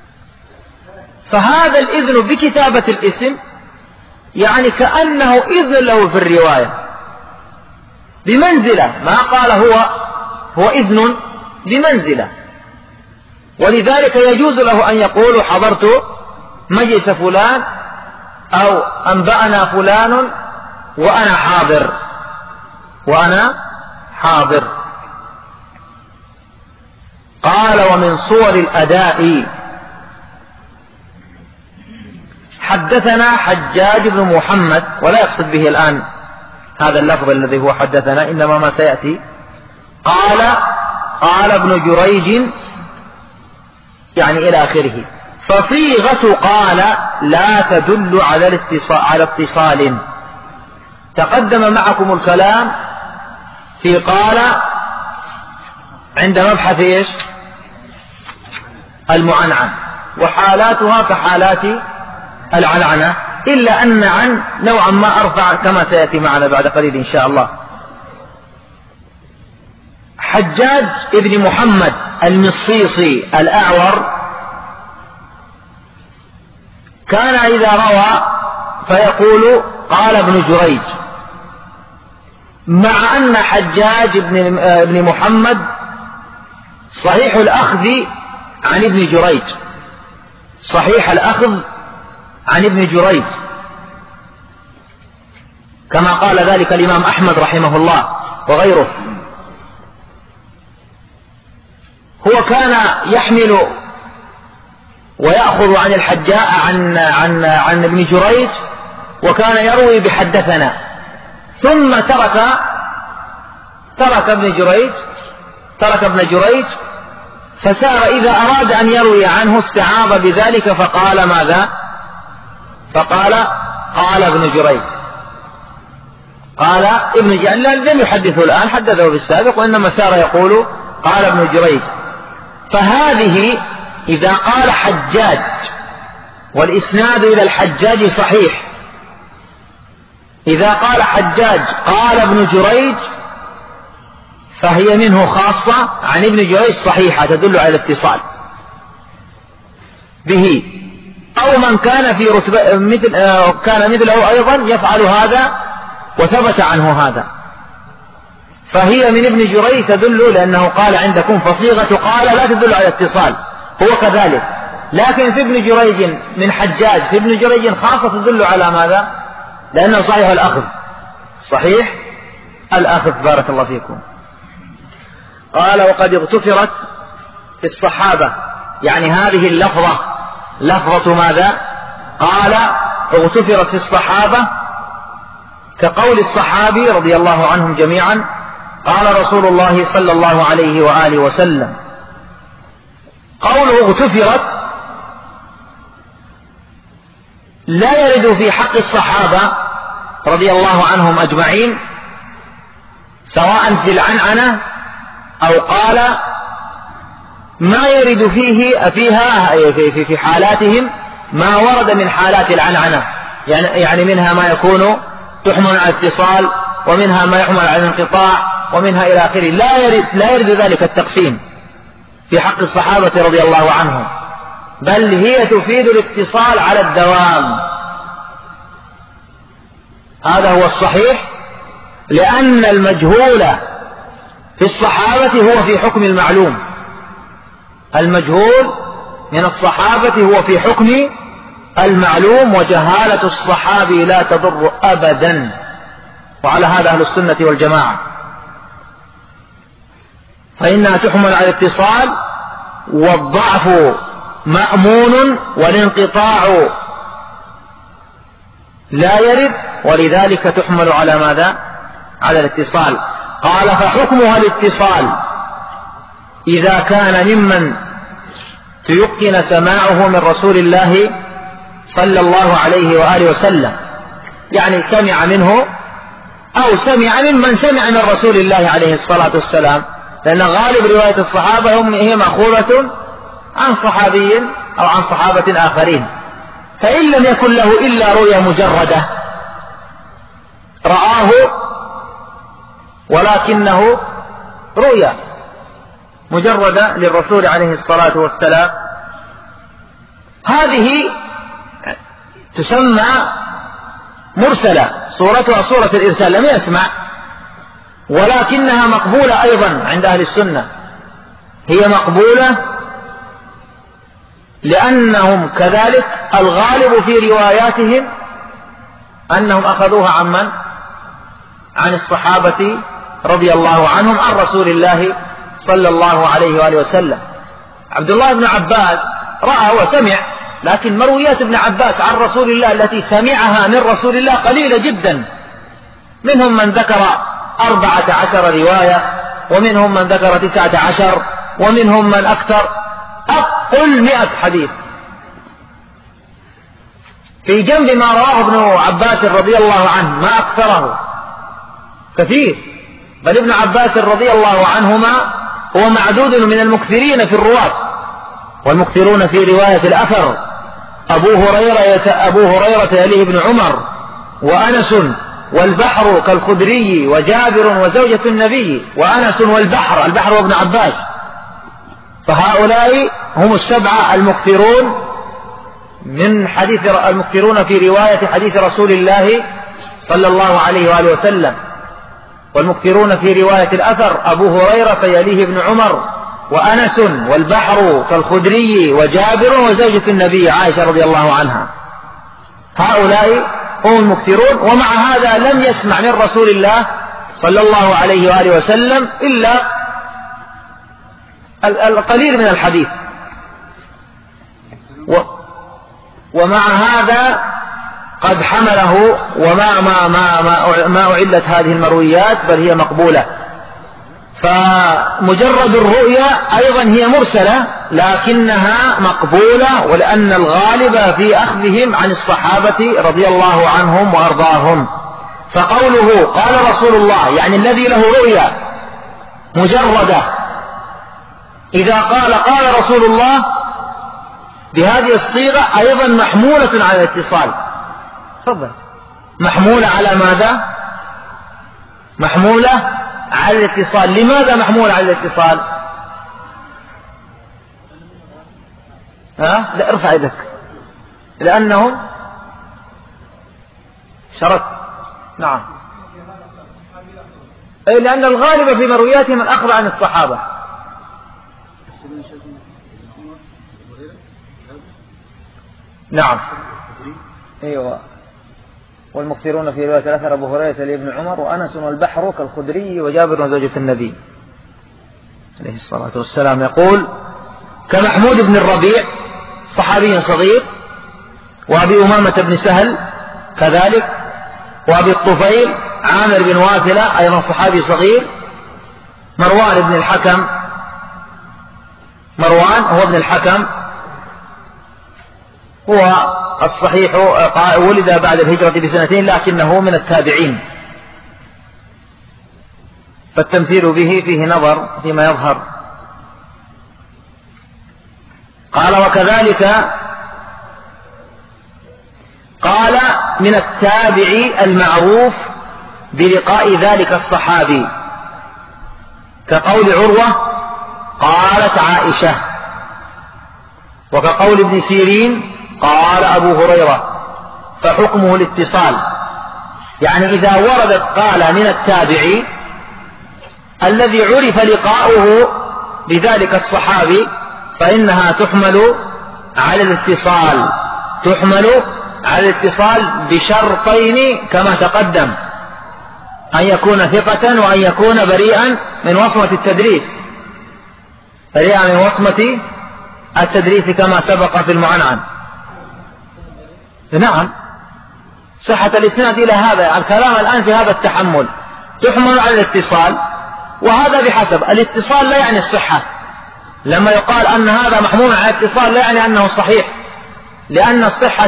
فهذا الإذن بكتابة الاسم يعني كأنه إذن له في الرواية بمنزلة، ما قال هو هو إذن بمنزلة. ولذلك يجوز له أن يقول حضرت مجلس فلان أو أنبأنا فلان وأنا حاضر وأنا حاضر قال: ومن صور الأداء حدثنا حجاج بن محمد، ولا يقصد به الآن هذا اللفظ الذي هو حدثنا، إنما ما سيأتي. قال قال ابن جريج يعني إلى آخره. فصيغة قال لا تدل على الاتصال, على اتصال. تقدم معكم الكلام في قال عند مبحث إيش؟ المعنعن، وحالاتها كحالات العنعنة، إلا أن عن نوعا ما أرفع كما سيأتي معنا بعد قليل إن شاء الله. حجاج ابن محمد المصيصي الأعور كان إذا روى فيقول قال ابن جريج، مع أن حجاج ابن محمد صحيح الأخذ عن ابن جريج، صحيح الأخذ عن ابن جريج، كما قال ذلك الإمام أحمد رحمه الله وغيره. هو كان يحمل ويأخذ عن الحجاء عن, عن, عن ابن جريج، وكان يروي بحدثنا، ثم ترك ترك ابن جريج ترك ابن جريج فسار إذا أراد أن يروي عنه استعاض بذلك فقال ماذا؟ فقال قال ابن جريج، قال ابن جريج، لم يحدثه الآن، حدثه في السابق، وإنما سار يقول قال ابن جريج. فهذه إذا قال حجاج والإسناد إلى الحجاج صحيح، إذا قال حجاج قال ابن جريج فهي منه خاصة عن ابن جريج صحيحة تدل على الاتصال به. أو من كان في رتبة مثل كان مثله أيضا يفعل هذا وثبت عنه هذا، فهي من ابن جريج تدل، لأنه قال عندكم فصيغة قال لا تدل على اتصال، هو كذلك. لكن في ابن جريج من حجاج في ابن جريج خاصة تدل على ماذا؟ لأنه صحيح الأخذ، صحيح الأخذ. بارك الله فيكم. قال وقد اغتفرت في الصحابة، يعني هذه اللفظة لفظة ماذا؟ قال اغتفرت في الصحابة، كقول الصحابي رضي الله عنهم جميعا قال رسول الله صلى الله عليه وآله وسلم. قوله اغتفرت لا يرد في حق الصحابة رضي الله عنهم أجمعين، سواء في العنعنة أو قال ما يرد فيه فيها في في حالاتهم ما ورد من حالات العنعنة، يعني يعني منها ما يكون تحمل على الاتصال، ومنها ما يحمل على الانقطاع، ومنها إلى آخره. لا يرد لا يرد ذلك التقسيم في حق الصحابة رضي الله عنهم، بل هي تفيد الاتصال على الدوام. هذا هو الصحيح، لأن المجهول في الصحابة هو في حكم المعلوم، المجهول من الصحابة هو في حكم المعلوم، وجهالة الصحابي لا تضر أبدا، وعلى هذا أهل السنة والجماعة، فإنها تحمل على الاتصال، والضعف مأمون والانقطاع لا يرد، ولذلك تحمل على ماذا؟ على الاتصال. قال فحكمها الاتصال إذا كان ممن تيقن سماعه من رسول الله صلى الله عليه وآله وسلم، يعني سمع منه أو سمع ممن سمع من رسول الله عليه الصلاة والسلام، لأن غالب رواية الصحابة هم هي مأخوذة عن صحابي أو عن صحابة آخرين. فإن لم يكن له إلا رؤيا مجردة رآه ولكنه رؤيا مجردة للرسول عليه الصلاة والسلام، هذه تسمى مرسلة، صورتها صورة الإرسال، لم يسمع، ولكنها مقبولة أيضا عند أهل السنة. هي مقبولة لأنهم كذلك الغالب في رواياتهم أنهم أخذوها عن من؟ عن الصحابة رضي الله عنهم عن رسول الله صلى الله عليه وآله وسلم. عبد الله بن عباس رأى وسمع، لكن مرويات ابن عباس عن رسول الله التي سمعها من رسول الله قليلة جدا. منهم من ذكر أربعة عشر رواية، ومنهم من ذكر تسعة عشر، ومنهم من أكثر أقل مئة حديث. في جنب ما رواه ابن عباس رضي الله عنه ما أكثره كثير، بل ابن عباس رضي الله عنهما هو معدود من المكثرين في الرواة، والمكثرون في رواية الأثر أبو هريرة أبو هريرة يليه ابن عمر وأنس والبحر كالخدري وجابر وزوجة النبي وأنس والبحر، البحر وابن عباس. فهؤلاء هم السبعة المكثرون من حديث المكثرون في رواية حديث رسول الله صلى الله عليه وآله وسلم. والمكثرون في رواية الأثر أبو هريرة يليه ابن عمر وأنس والبحر كالخدري وجابر وزوجة النبي عائشة رضي الله عنها. هؤلاء هم المكثرون، ومع هذا لم يسمع من رسول الله صلى الله عليه وآله وسلم إلا القليل من الحديث. ومع هذا قد حمله، وما ما ما ما, ما أعلت هذه المرويات بل هي مقبولة. فمجرد الرؤيا أيضا هي مرسلة لكنها مقبولة، ولأن الغالب في أخذهم عن الصحابة رضي الله عنهم وأرضاهم. فقوله قال رسول الله يعني الذي له رؤيا مجردة، إذا قال قال رسول الله بهذه الصيغة أيضا محمولة على الاتصال. تفضل. محمولة على ماذا؟ محمولة على الاتصال. لماذا محمولة على الاتصال؟ ها؟ لا ارفع يدك. لأنه شرط. نعم. أي لأن الغالب في مروياتهم الأخذ عن الصحابة. نعم. أيوة. والمكثرون في رواية الأثر أبو هريرة لابن عمر وأنس والبحر كالخدري وجابر وزوجة النبي عليه الصلاة والسلام. يقول كمحمود بن الربيع صحابي صغير، وأبي أمامة بن سهل كذلك، وأبي الطفيل عامر بن واثلة أيضا صحابي صغير، مروان بن الحكم، مروان هو ابن الحكم، هو الصحيح ولد بعد الهجرة بسنتين لكنه من التابعين، فالتمثيل به فيه نظر فيما يظهر. قال وكذلك قال من التابع المعروف بلقاء ذلك الصحابي، كقول عروة قالت عائشة، وكقول ابن سيرين قال أبو هريرة، فحكمه الاتصال. يعني إذا وردت قال من التابع الذي عرف لقاؤه بذلك الصحابي فإنها تحمل على الاتصال، تحمل على الاتصال بشرطين كما تقدم، أن يكون ثقة وأن يكون بريئا من وصمة التدريس، بريئا من وصمة التدريس كما سبق في المعنعن. نعم، صحة الإسناد إلى هذا الكلام الآن في هذا التحمل تحمل على الاتصال، وهذا بحسب الاتصال لا يعني الصحة. لما يقال أن هذا محمول على الاتصال لا يعني أنه صحيح، لأن الصحة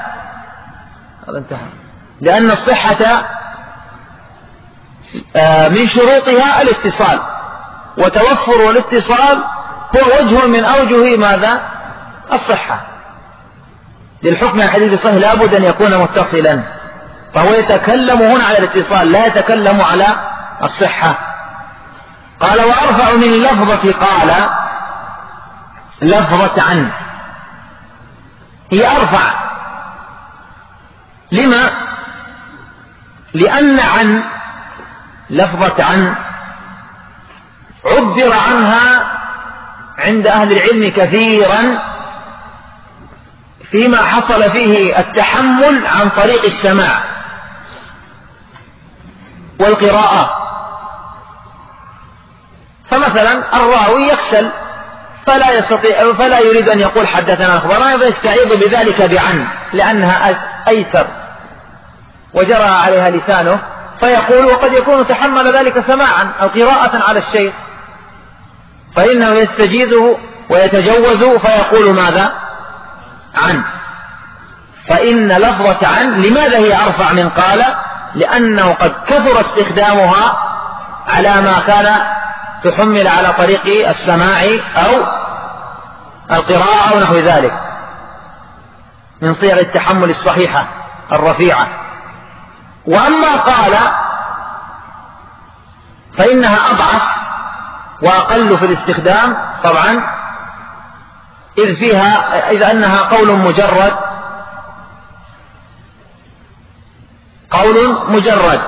انتهى لأن الصحة من شروطها الاتصال، وتوفر الاتصال هو وجه من أوجه ماذا؟ الصحة. للحكم على الحديث الصحيح لابد أن يكون متصلا، فهو يتكلم هنا على الاتصال لا يتكلم على الصحة. قال وأرفع من لفظة قال لفظة عن، هي أرفع. لما؟ لأن عن لفظة عن عبر عنها عند أهل العلم كثيرا فيما حصل فيه التحمل عن طريق السماع والقراءة. فمثلا الراوي يكسل فلا يستطيع فلا يريد أن يقول حدثنا أخبرنا، فيستعيض بذلك بعن لأنها أيسر وجرى عليها لسانه، فيقول وقد يكون تحمل ذلك سماعا أو قراءة على الشيخ، فإنه يستجيزه ويتجوز فيقول ماذا؟ عن. فإن لفظة عن لماذا هي أرفع من قال؟ لأنه قد كثر استخدامها على ما كان تحمل على طريق السماع أو القراءة أو نحو ذلك من صيغ التحمل الصحيحة الرفيعة. وأما قال فإنها أضعف وأقل في الاستخدام طبعا، إذ فيها إذ أنها قول مجرد قول مجرد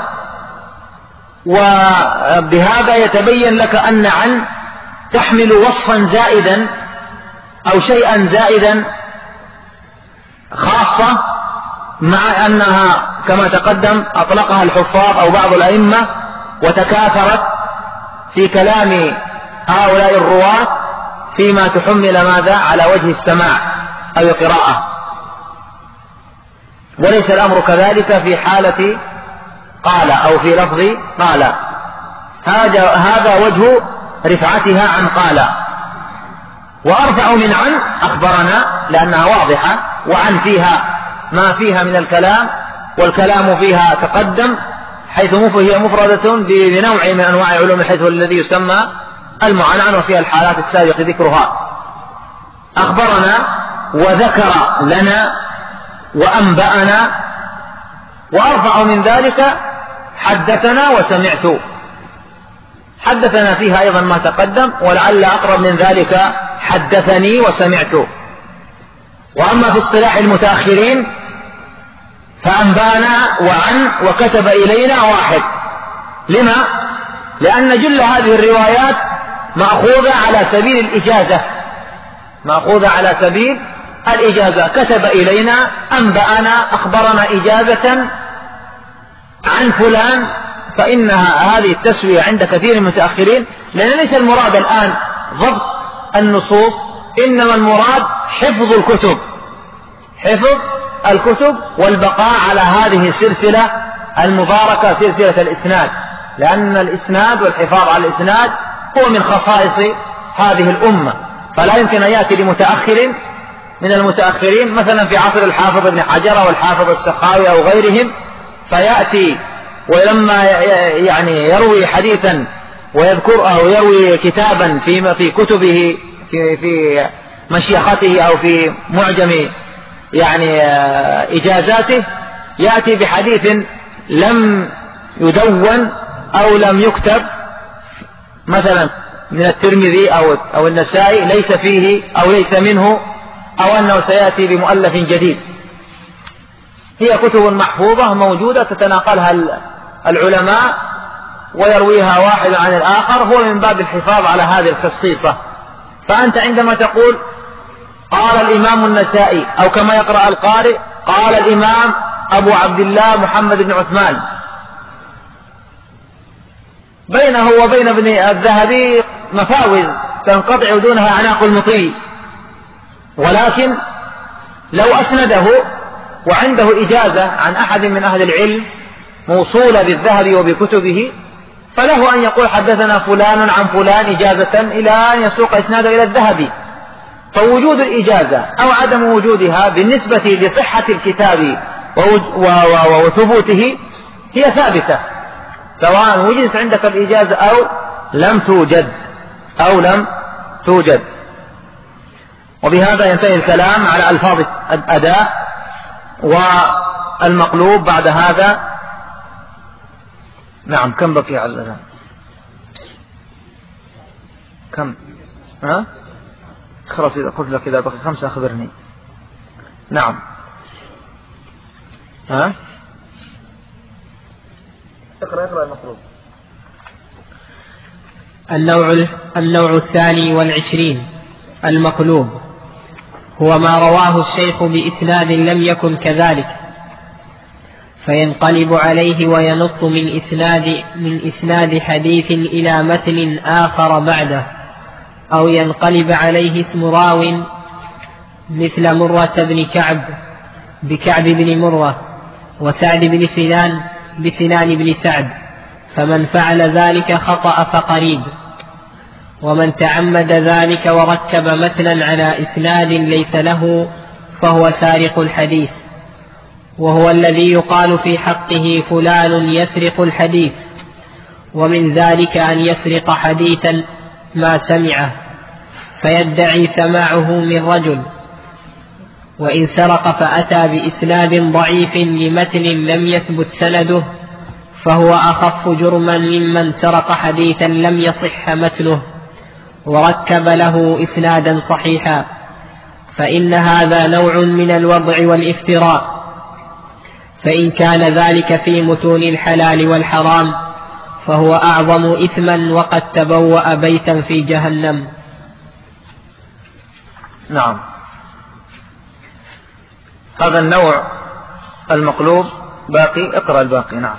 وبهذا يتبين لك أن عن تحمل وصفا زائدا أو شيئا زائدا خاصة، مع أنها كما تقدم أطلقها الحفاظ أو بعض الأئمة وتكاثرت في كلام هؤلاء الرواة فيما تحمل ماذا على وجه السماع أو القراءة. وليس الأمر كذلك في حالة قال أو في لفظ قال، هذا هذا وجه رفعتها عن قال. وأرفع من عن أخبرنا لأنها واضحة، وعن فيها ما فيها من الكلام، والكلام فيها تقدم حيث هي مفردة بنوع من أنواع علوم الحديث الذي يسمى المعنعن، وفيها الحالات السابق ذكرها. أخبرنا وذكر لنا وأنبأنا، وأرفع من ذلك حدثنا وسمعت. حدثنا فيها أيضا ما تقدم، ولعل أقرب من ذلك حدثني وسمعت. وأما في اصطلاح المتأخرين فأنبانا وعن وكتب إلينا واحد. لما؟ لأن جل هذه الروايات مأخوذة على سبيل الإجازة، مأخوذة على سبيل الإجازة. كتب إلينا، أنبأنا، أخبرنا إجازة عن فلان، فإنها هذه التسوية عند كثير من المتأخرين، لأن ليس المراد الآن ضبط النصوص، إنما المراد حفظ الكتب، حفظ الكتب والبقاء على هذه السلسلة المباركة سلسلة الإسناد، لأن الإسناد والحفاظ على الإسناد هو من خصائص هذه الأمة. فلا يمكن أن يأتي لمتأخر من المتأخرين مثلا في عصر الحافظ ابن حجر والحافظ السخاوي أو غيرهم، فيأتي ولما يعني يروي حديثا ويذكر أو يروي كتابا في في كتبه في في مشيخته أو في معجم يعني إجازاته، يأتي بحديث لم يدون أو لم يكتب مثلا من الترمذي أو أو النسائي، ليس فيه أو ليس منه، أو أنه سيأتي بمؤلف جديد. هي كتب محفوظة موجودة تتناقلها العلماء ويرويها واحد عن الآخر، هو من باب الحفاظ على هذه الخصيصة. فأنت عندما تقول قال الإمام النسائي، أو كما يقرأ القارئ قال الإمام أبو عبد الله محمد بن عثمان، بينه وبين ابن الذهبي مفاوز تنقطع دونها أعناق المطي، ولكن لو أسنده وعنده إجازة عن أحد من أهل العلم موصولة بالذهبي وبكتبه، فله أن يقول حدثنا فلان عن فلان إجازة إلى أن يسوق إسناده إلى الذهبي. فوجود الإجازة أو عدم وجودها بالنسبة لصحة الكتاب وثبوته هي ثابتة، سواء وجدت عندك الإجازة أو لم توجد أو لم توجد. وبهذا ينتهي الكلام على ألفاظ الأداء والمقلوب. بعد هذا نعم كم بقي على الأذان؟ كم؟ ها؟ خلاص إذا قلت لك إذا بقي خمسة أخبرني. نعم. ها؟ اقرأ اقرأ المطلوب. النوع النوع الثاني والعشرين المقلوب، هو ما رواه الشيخ بإسناد لم يكن كذلك، فينقلب عليه وينط من إسناد من إسناد حديث إلى متن آخر بعده، أو ينقلب عليه اسم راو مثل مرة بن كعب بكعب بن مرة، وسعد بن سنان بسنان بن سعد، فمن فعل ذلك خطأ فقريب. ومن تعمد ذلك وركب متنا على إسناد ليس له فهو سارق الحديث، وهو الذي يقال في حقه فلان يسرق الحديث. ومن ذلك أن يسرق حديثا ما سمعه فيدعي سماعه من رجل، وإن سرق فأتى بإسناد ضعيف لمتن لم يثبت سنده فهو أخف جرما ممن سرق حديثا لم يصح متنه وركب له إسنادا صحيحا، فإن هذا نوع من الوضع والافتراء. فإن كان ذلك في متون الحلال والحرام فهو أعظم إثما وقد تبوأ بيتا في جهنم. نعم. هذا النوع المقلوب باقي. اقرأ الباقي. نعم.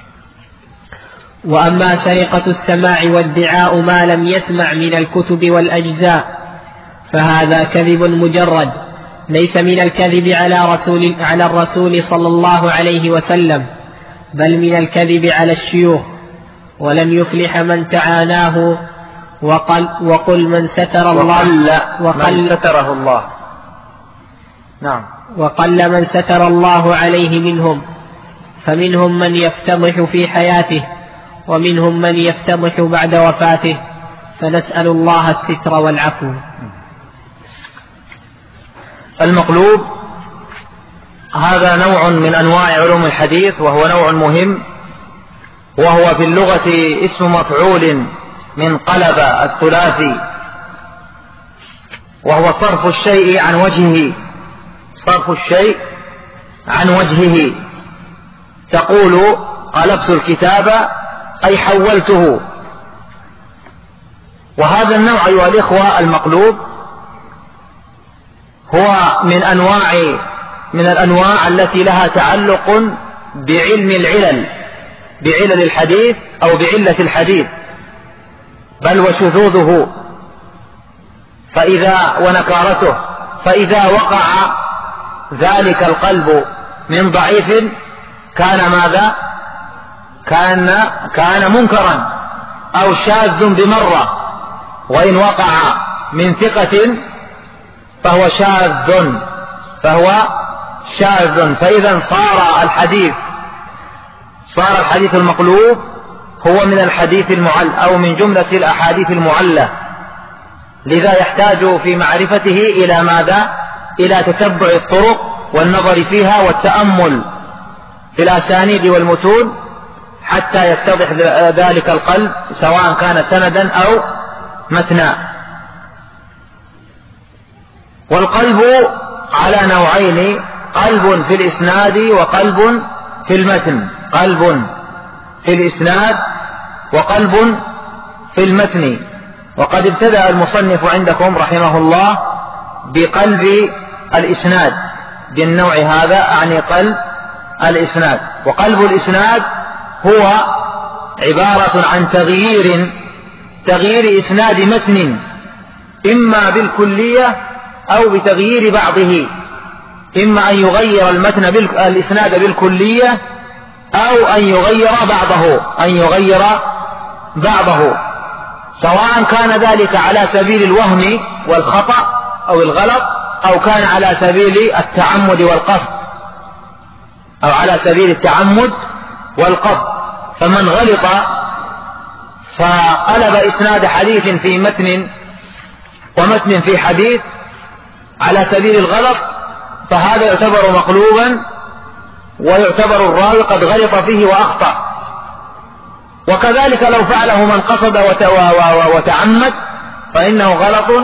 وأما سرقة السماع وادعاء ما لم يسمع من الكتب والأجزاء فهذا كذب مجرد، ليس من الكذب على رسول على الرسول صلى الله عليه وسلم، بل من الكذب على الشيوخ. ولن يفلح من تعاناه وقل, وقل من ستر الله وقل من ستره الله. نعم. وقل من ستر الله عليه منهم، فمنهم من يفتضح في حياته ومنهم من يفتضح بعد وفاته، فنسأل الله الستر والعفو. المقلوب هذا نوع من أنواع علوم الحديث، وهو نوع مهم، وهو في اللغة اسم مفعول من قلب الثلاثي، وهو صرف الشيء عن وجهه، صرف الشيء عن وجهه. تقول قلبت الكتاب أي حولته. وهذا النوع أيها الإخوة المقلوب هو من أنواع من الأنواع التي لها تعلق بعلم العلل، بعلل الحديث أو بعلة الحديث، بل وشذوذه فإذا ونكارته. فإذا وقع ذلك القلب من ضعيف كان ماذا؟ كان كان منكرا أو شاذ بمرة، وإن وقع من ثقة فهو شاذ فهو شاذ. فإذا صار الحديث صار الحديث المقلوب هو من الحديث المعل أو من جملة الأحاديث المعلة. لذا يحتاج في معرفته إلى ماذا؟ إلى تتبع الطرق والنظر فيها والتأمل في الأسانيد والمتون حتى يتضح ذلك القلب، سواء كان سندا أو متنا. والقلب على نوعين: قلب في الإسناد وقلب في المتن. قلب في الإسناد وقلب في المتن. وقد ابتدأ المصنف عندكم رحمه الله بقلب الإسناد، بالنوع هذا أعني قلب الإسناد. وقلب الإسناد هو عبارة عن تغيير تغيير إسناد متن، إما بالكلية أو بتغيير بعضه، إما أن يغير المتن الإسناد بالكلية أو أن يغير بعضه أن يغير بعضه سواء كان ذلك على سبيل الوهم والخطأ أو الغلط، أو كان على سبيل التعمد والقصد أو على سبيل التعمد والقصد. فمن غلط فقلب إسناد حديث في متن ومتن في حديث على سبيل الغلط، فهذا يعتبر مقلوبا ويعتبر الراوي قد غلط فيه وأخطأ. وكذلك لو فعله من قصد وتعمد فإنه غلط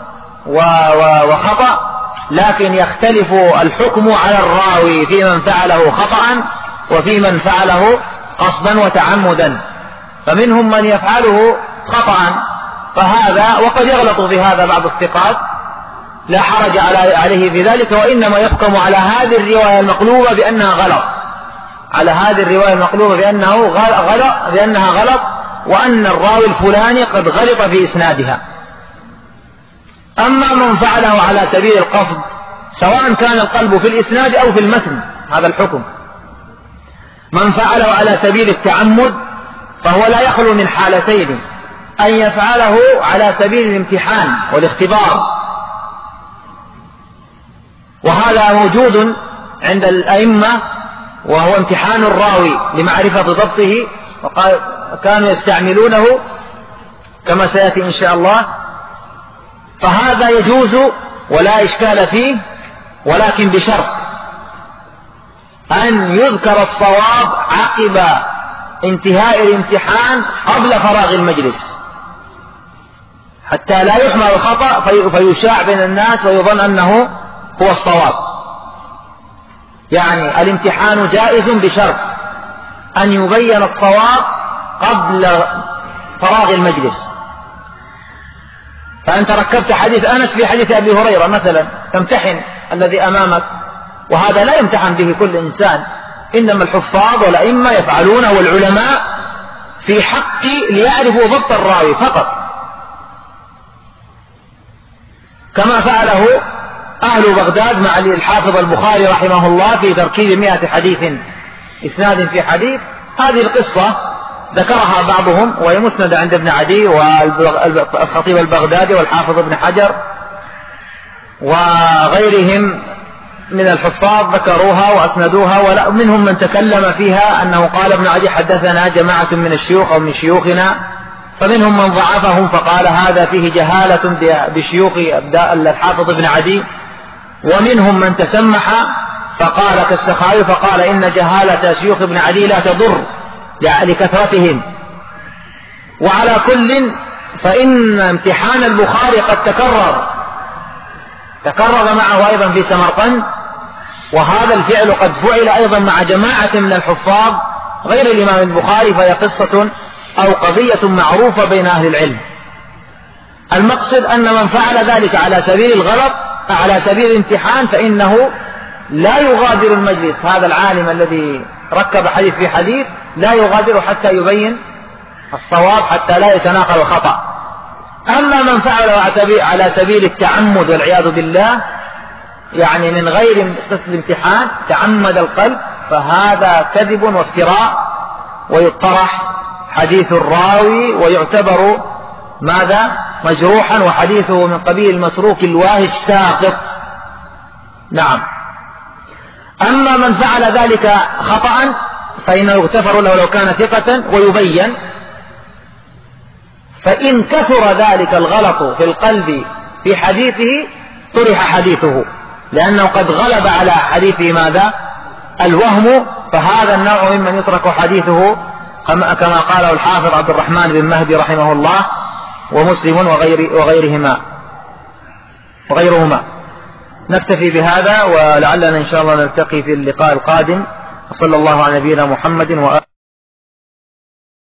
وخطأ، لكن يختلف الحكم على الراوي في من فعله خطأ وفي من فعله قصدا وتعمدا. فمنهم من يفعله خطأ فهذا وقد يغلط في هذا بعض الثقات، لا حرج عليه في ذلك، وإنما يحكم على هذه الرواية المقلوبة بأنها غلط على هذه الرواية المقلوبة بأنه غلط بأنها غلط وأن الراوي الفلاني قد غلط في إسنادها. أما من فعله على سبيل القصد سواء كان القلب في الإسناد أو في المتن هذا الحكم. من فعله على سبيل التعمد فهو لا يخلو من حالتين: أن يفعله على سبيل الامتحان والاختبار، وهذا موجود عند الأئمة، وهو امتحان الراوي لمعرفة ضبطه، وكانوا يستعملونه كما سيأتي إن شاء الله. فهذا يجوز ولا إشكال فيه، ولكن بشرط أن يذكر الصواب عقب انتهاء الامتحان قبل فراغ المجلس، حتى لا يحمل الخطأ فيشاع بين الناس ويظن أنه هو الصواب. يعني الامتحان جائز بشرط أن يبين الصواب قبل فراغ المجلس. فأنت ركبت حديث أنس في حديث أبي هريرة مثلا، تمتحن الذي أمامك، وهذا لا يمتحن به كل إنسان، إنما الحفاظ والأئمة يفعلونه والعلماء في حق ليعرفوا ضبط الراوي فقط، كما فعله أهل بغداد مع الحافظ البخاري رحمه الله في تركيب مئة حديث إسناد في حديث. هذه القصة ذكرها بعضهم وهي مسندة عند ابن عدي والخطيب البغدادي والحافظ ابن حجر وغيرهم من الحفاظ ذكروها وأسندوها، ومنهم من تكلم فيها أنه قال ابن عدي حدثنا جماعة من الشيوخ أو من شيوخنا، فمنهم من ضعفهم فقال هذا فيه جهالة بشيوخ الحافظ ابن عدي، ومنهم من تسمح فقال كالسخاوي فقال إن جهالة شيوخ ابن عدي لا تضر لكثرتهم. وعلى كل فإن امتحان البخاري قد تكرر تكرر معه أيضا في سمرقند، وهذا الفعل قد فعل أيضا مع جماعة من الحفاظ غير الإمام البخاري، فهي قصة أو قضية معروفة بين أهل العلم. المقصد أن من فعل ذلك على سبيل الغلط على سبيل الامتحان فإنه لا يغادر المجلس. هذا العالم الذي ركب حديث في حديث لا يغادر حتى يبين الصواب، حتى لا يتناقل الخطأ. أما من فعل على سبيل التعمد والعياذ بالله، يعني من غير قصد الامتحان، تعمد القلب، فهذا كذب وافتراء، ويطرح حديث الراوي ويعتبر ماذا؟ مجروحا، وحديثه من قبيل المتروك الواهي الساقط. نعم. أما من فعل ذلك خطأ فإنه يغتفر له لو كان ثقة ويبين. فإن كثر ذلك الغلط في القلب في حديثه طرح حديثه، لأنه قد غلب على حديثه ماذا؟ الوهم، فهذا النوع ممن يترك حديثه كما قاله الحافظ عبد الرحمن بن مهدي رحمه الله ومسلم وغير وغيرهما وغيرهما. نكتفي بهذا، ولعلنا إن شاء الله نلتقي في اللقاء القادم. وصلى الله على نبينا محمد وآله.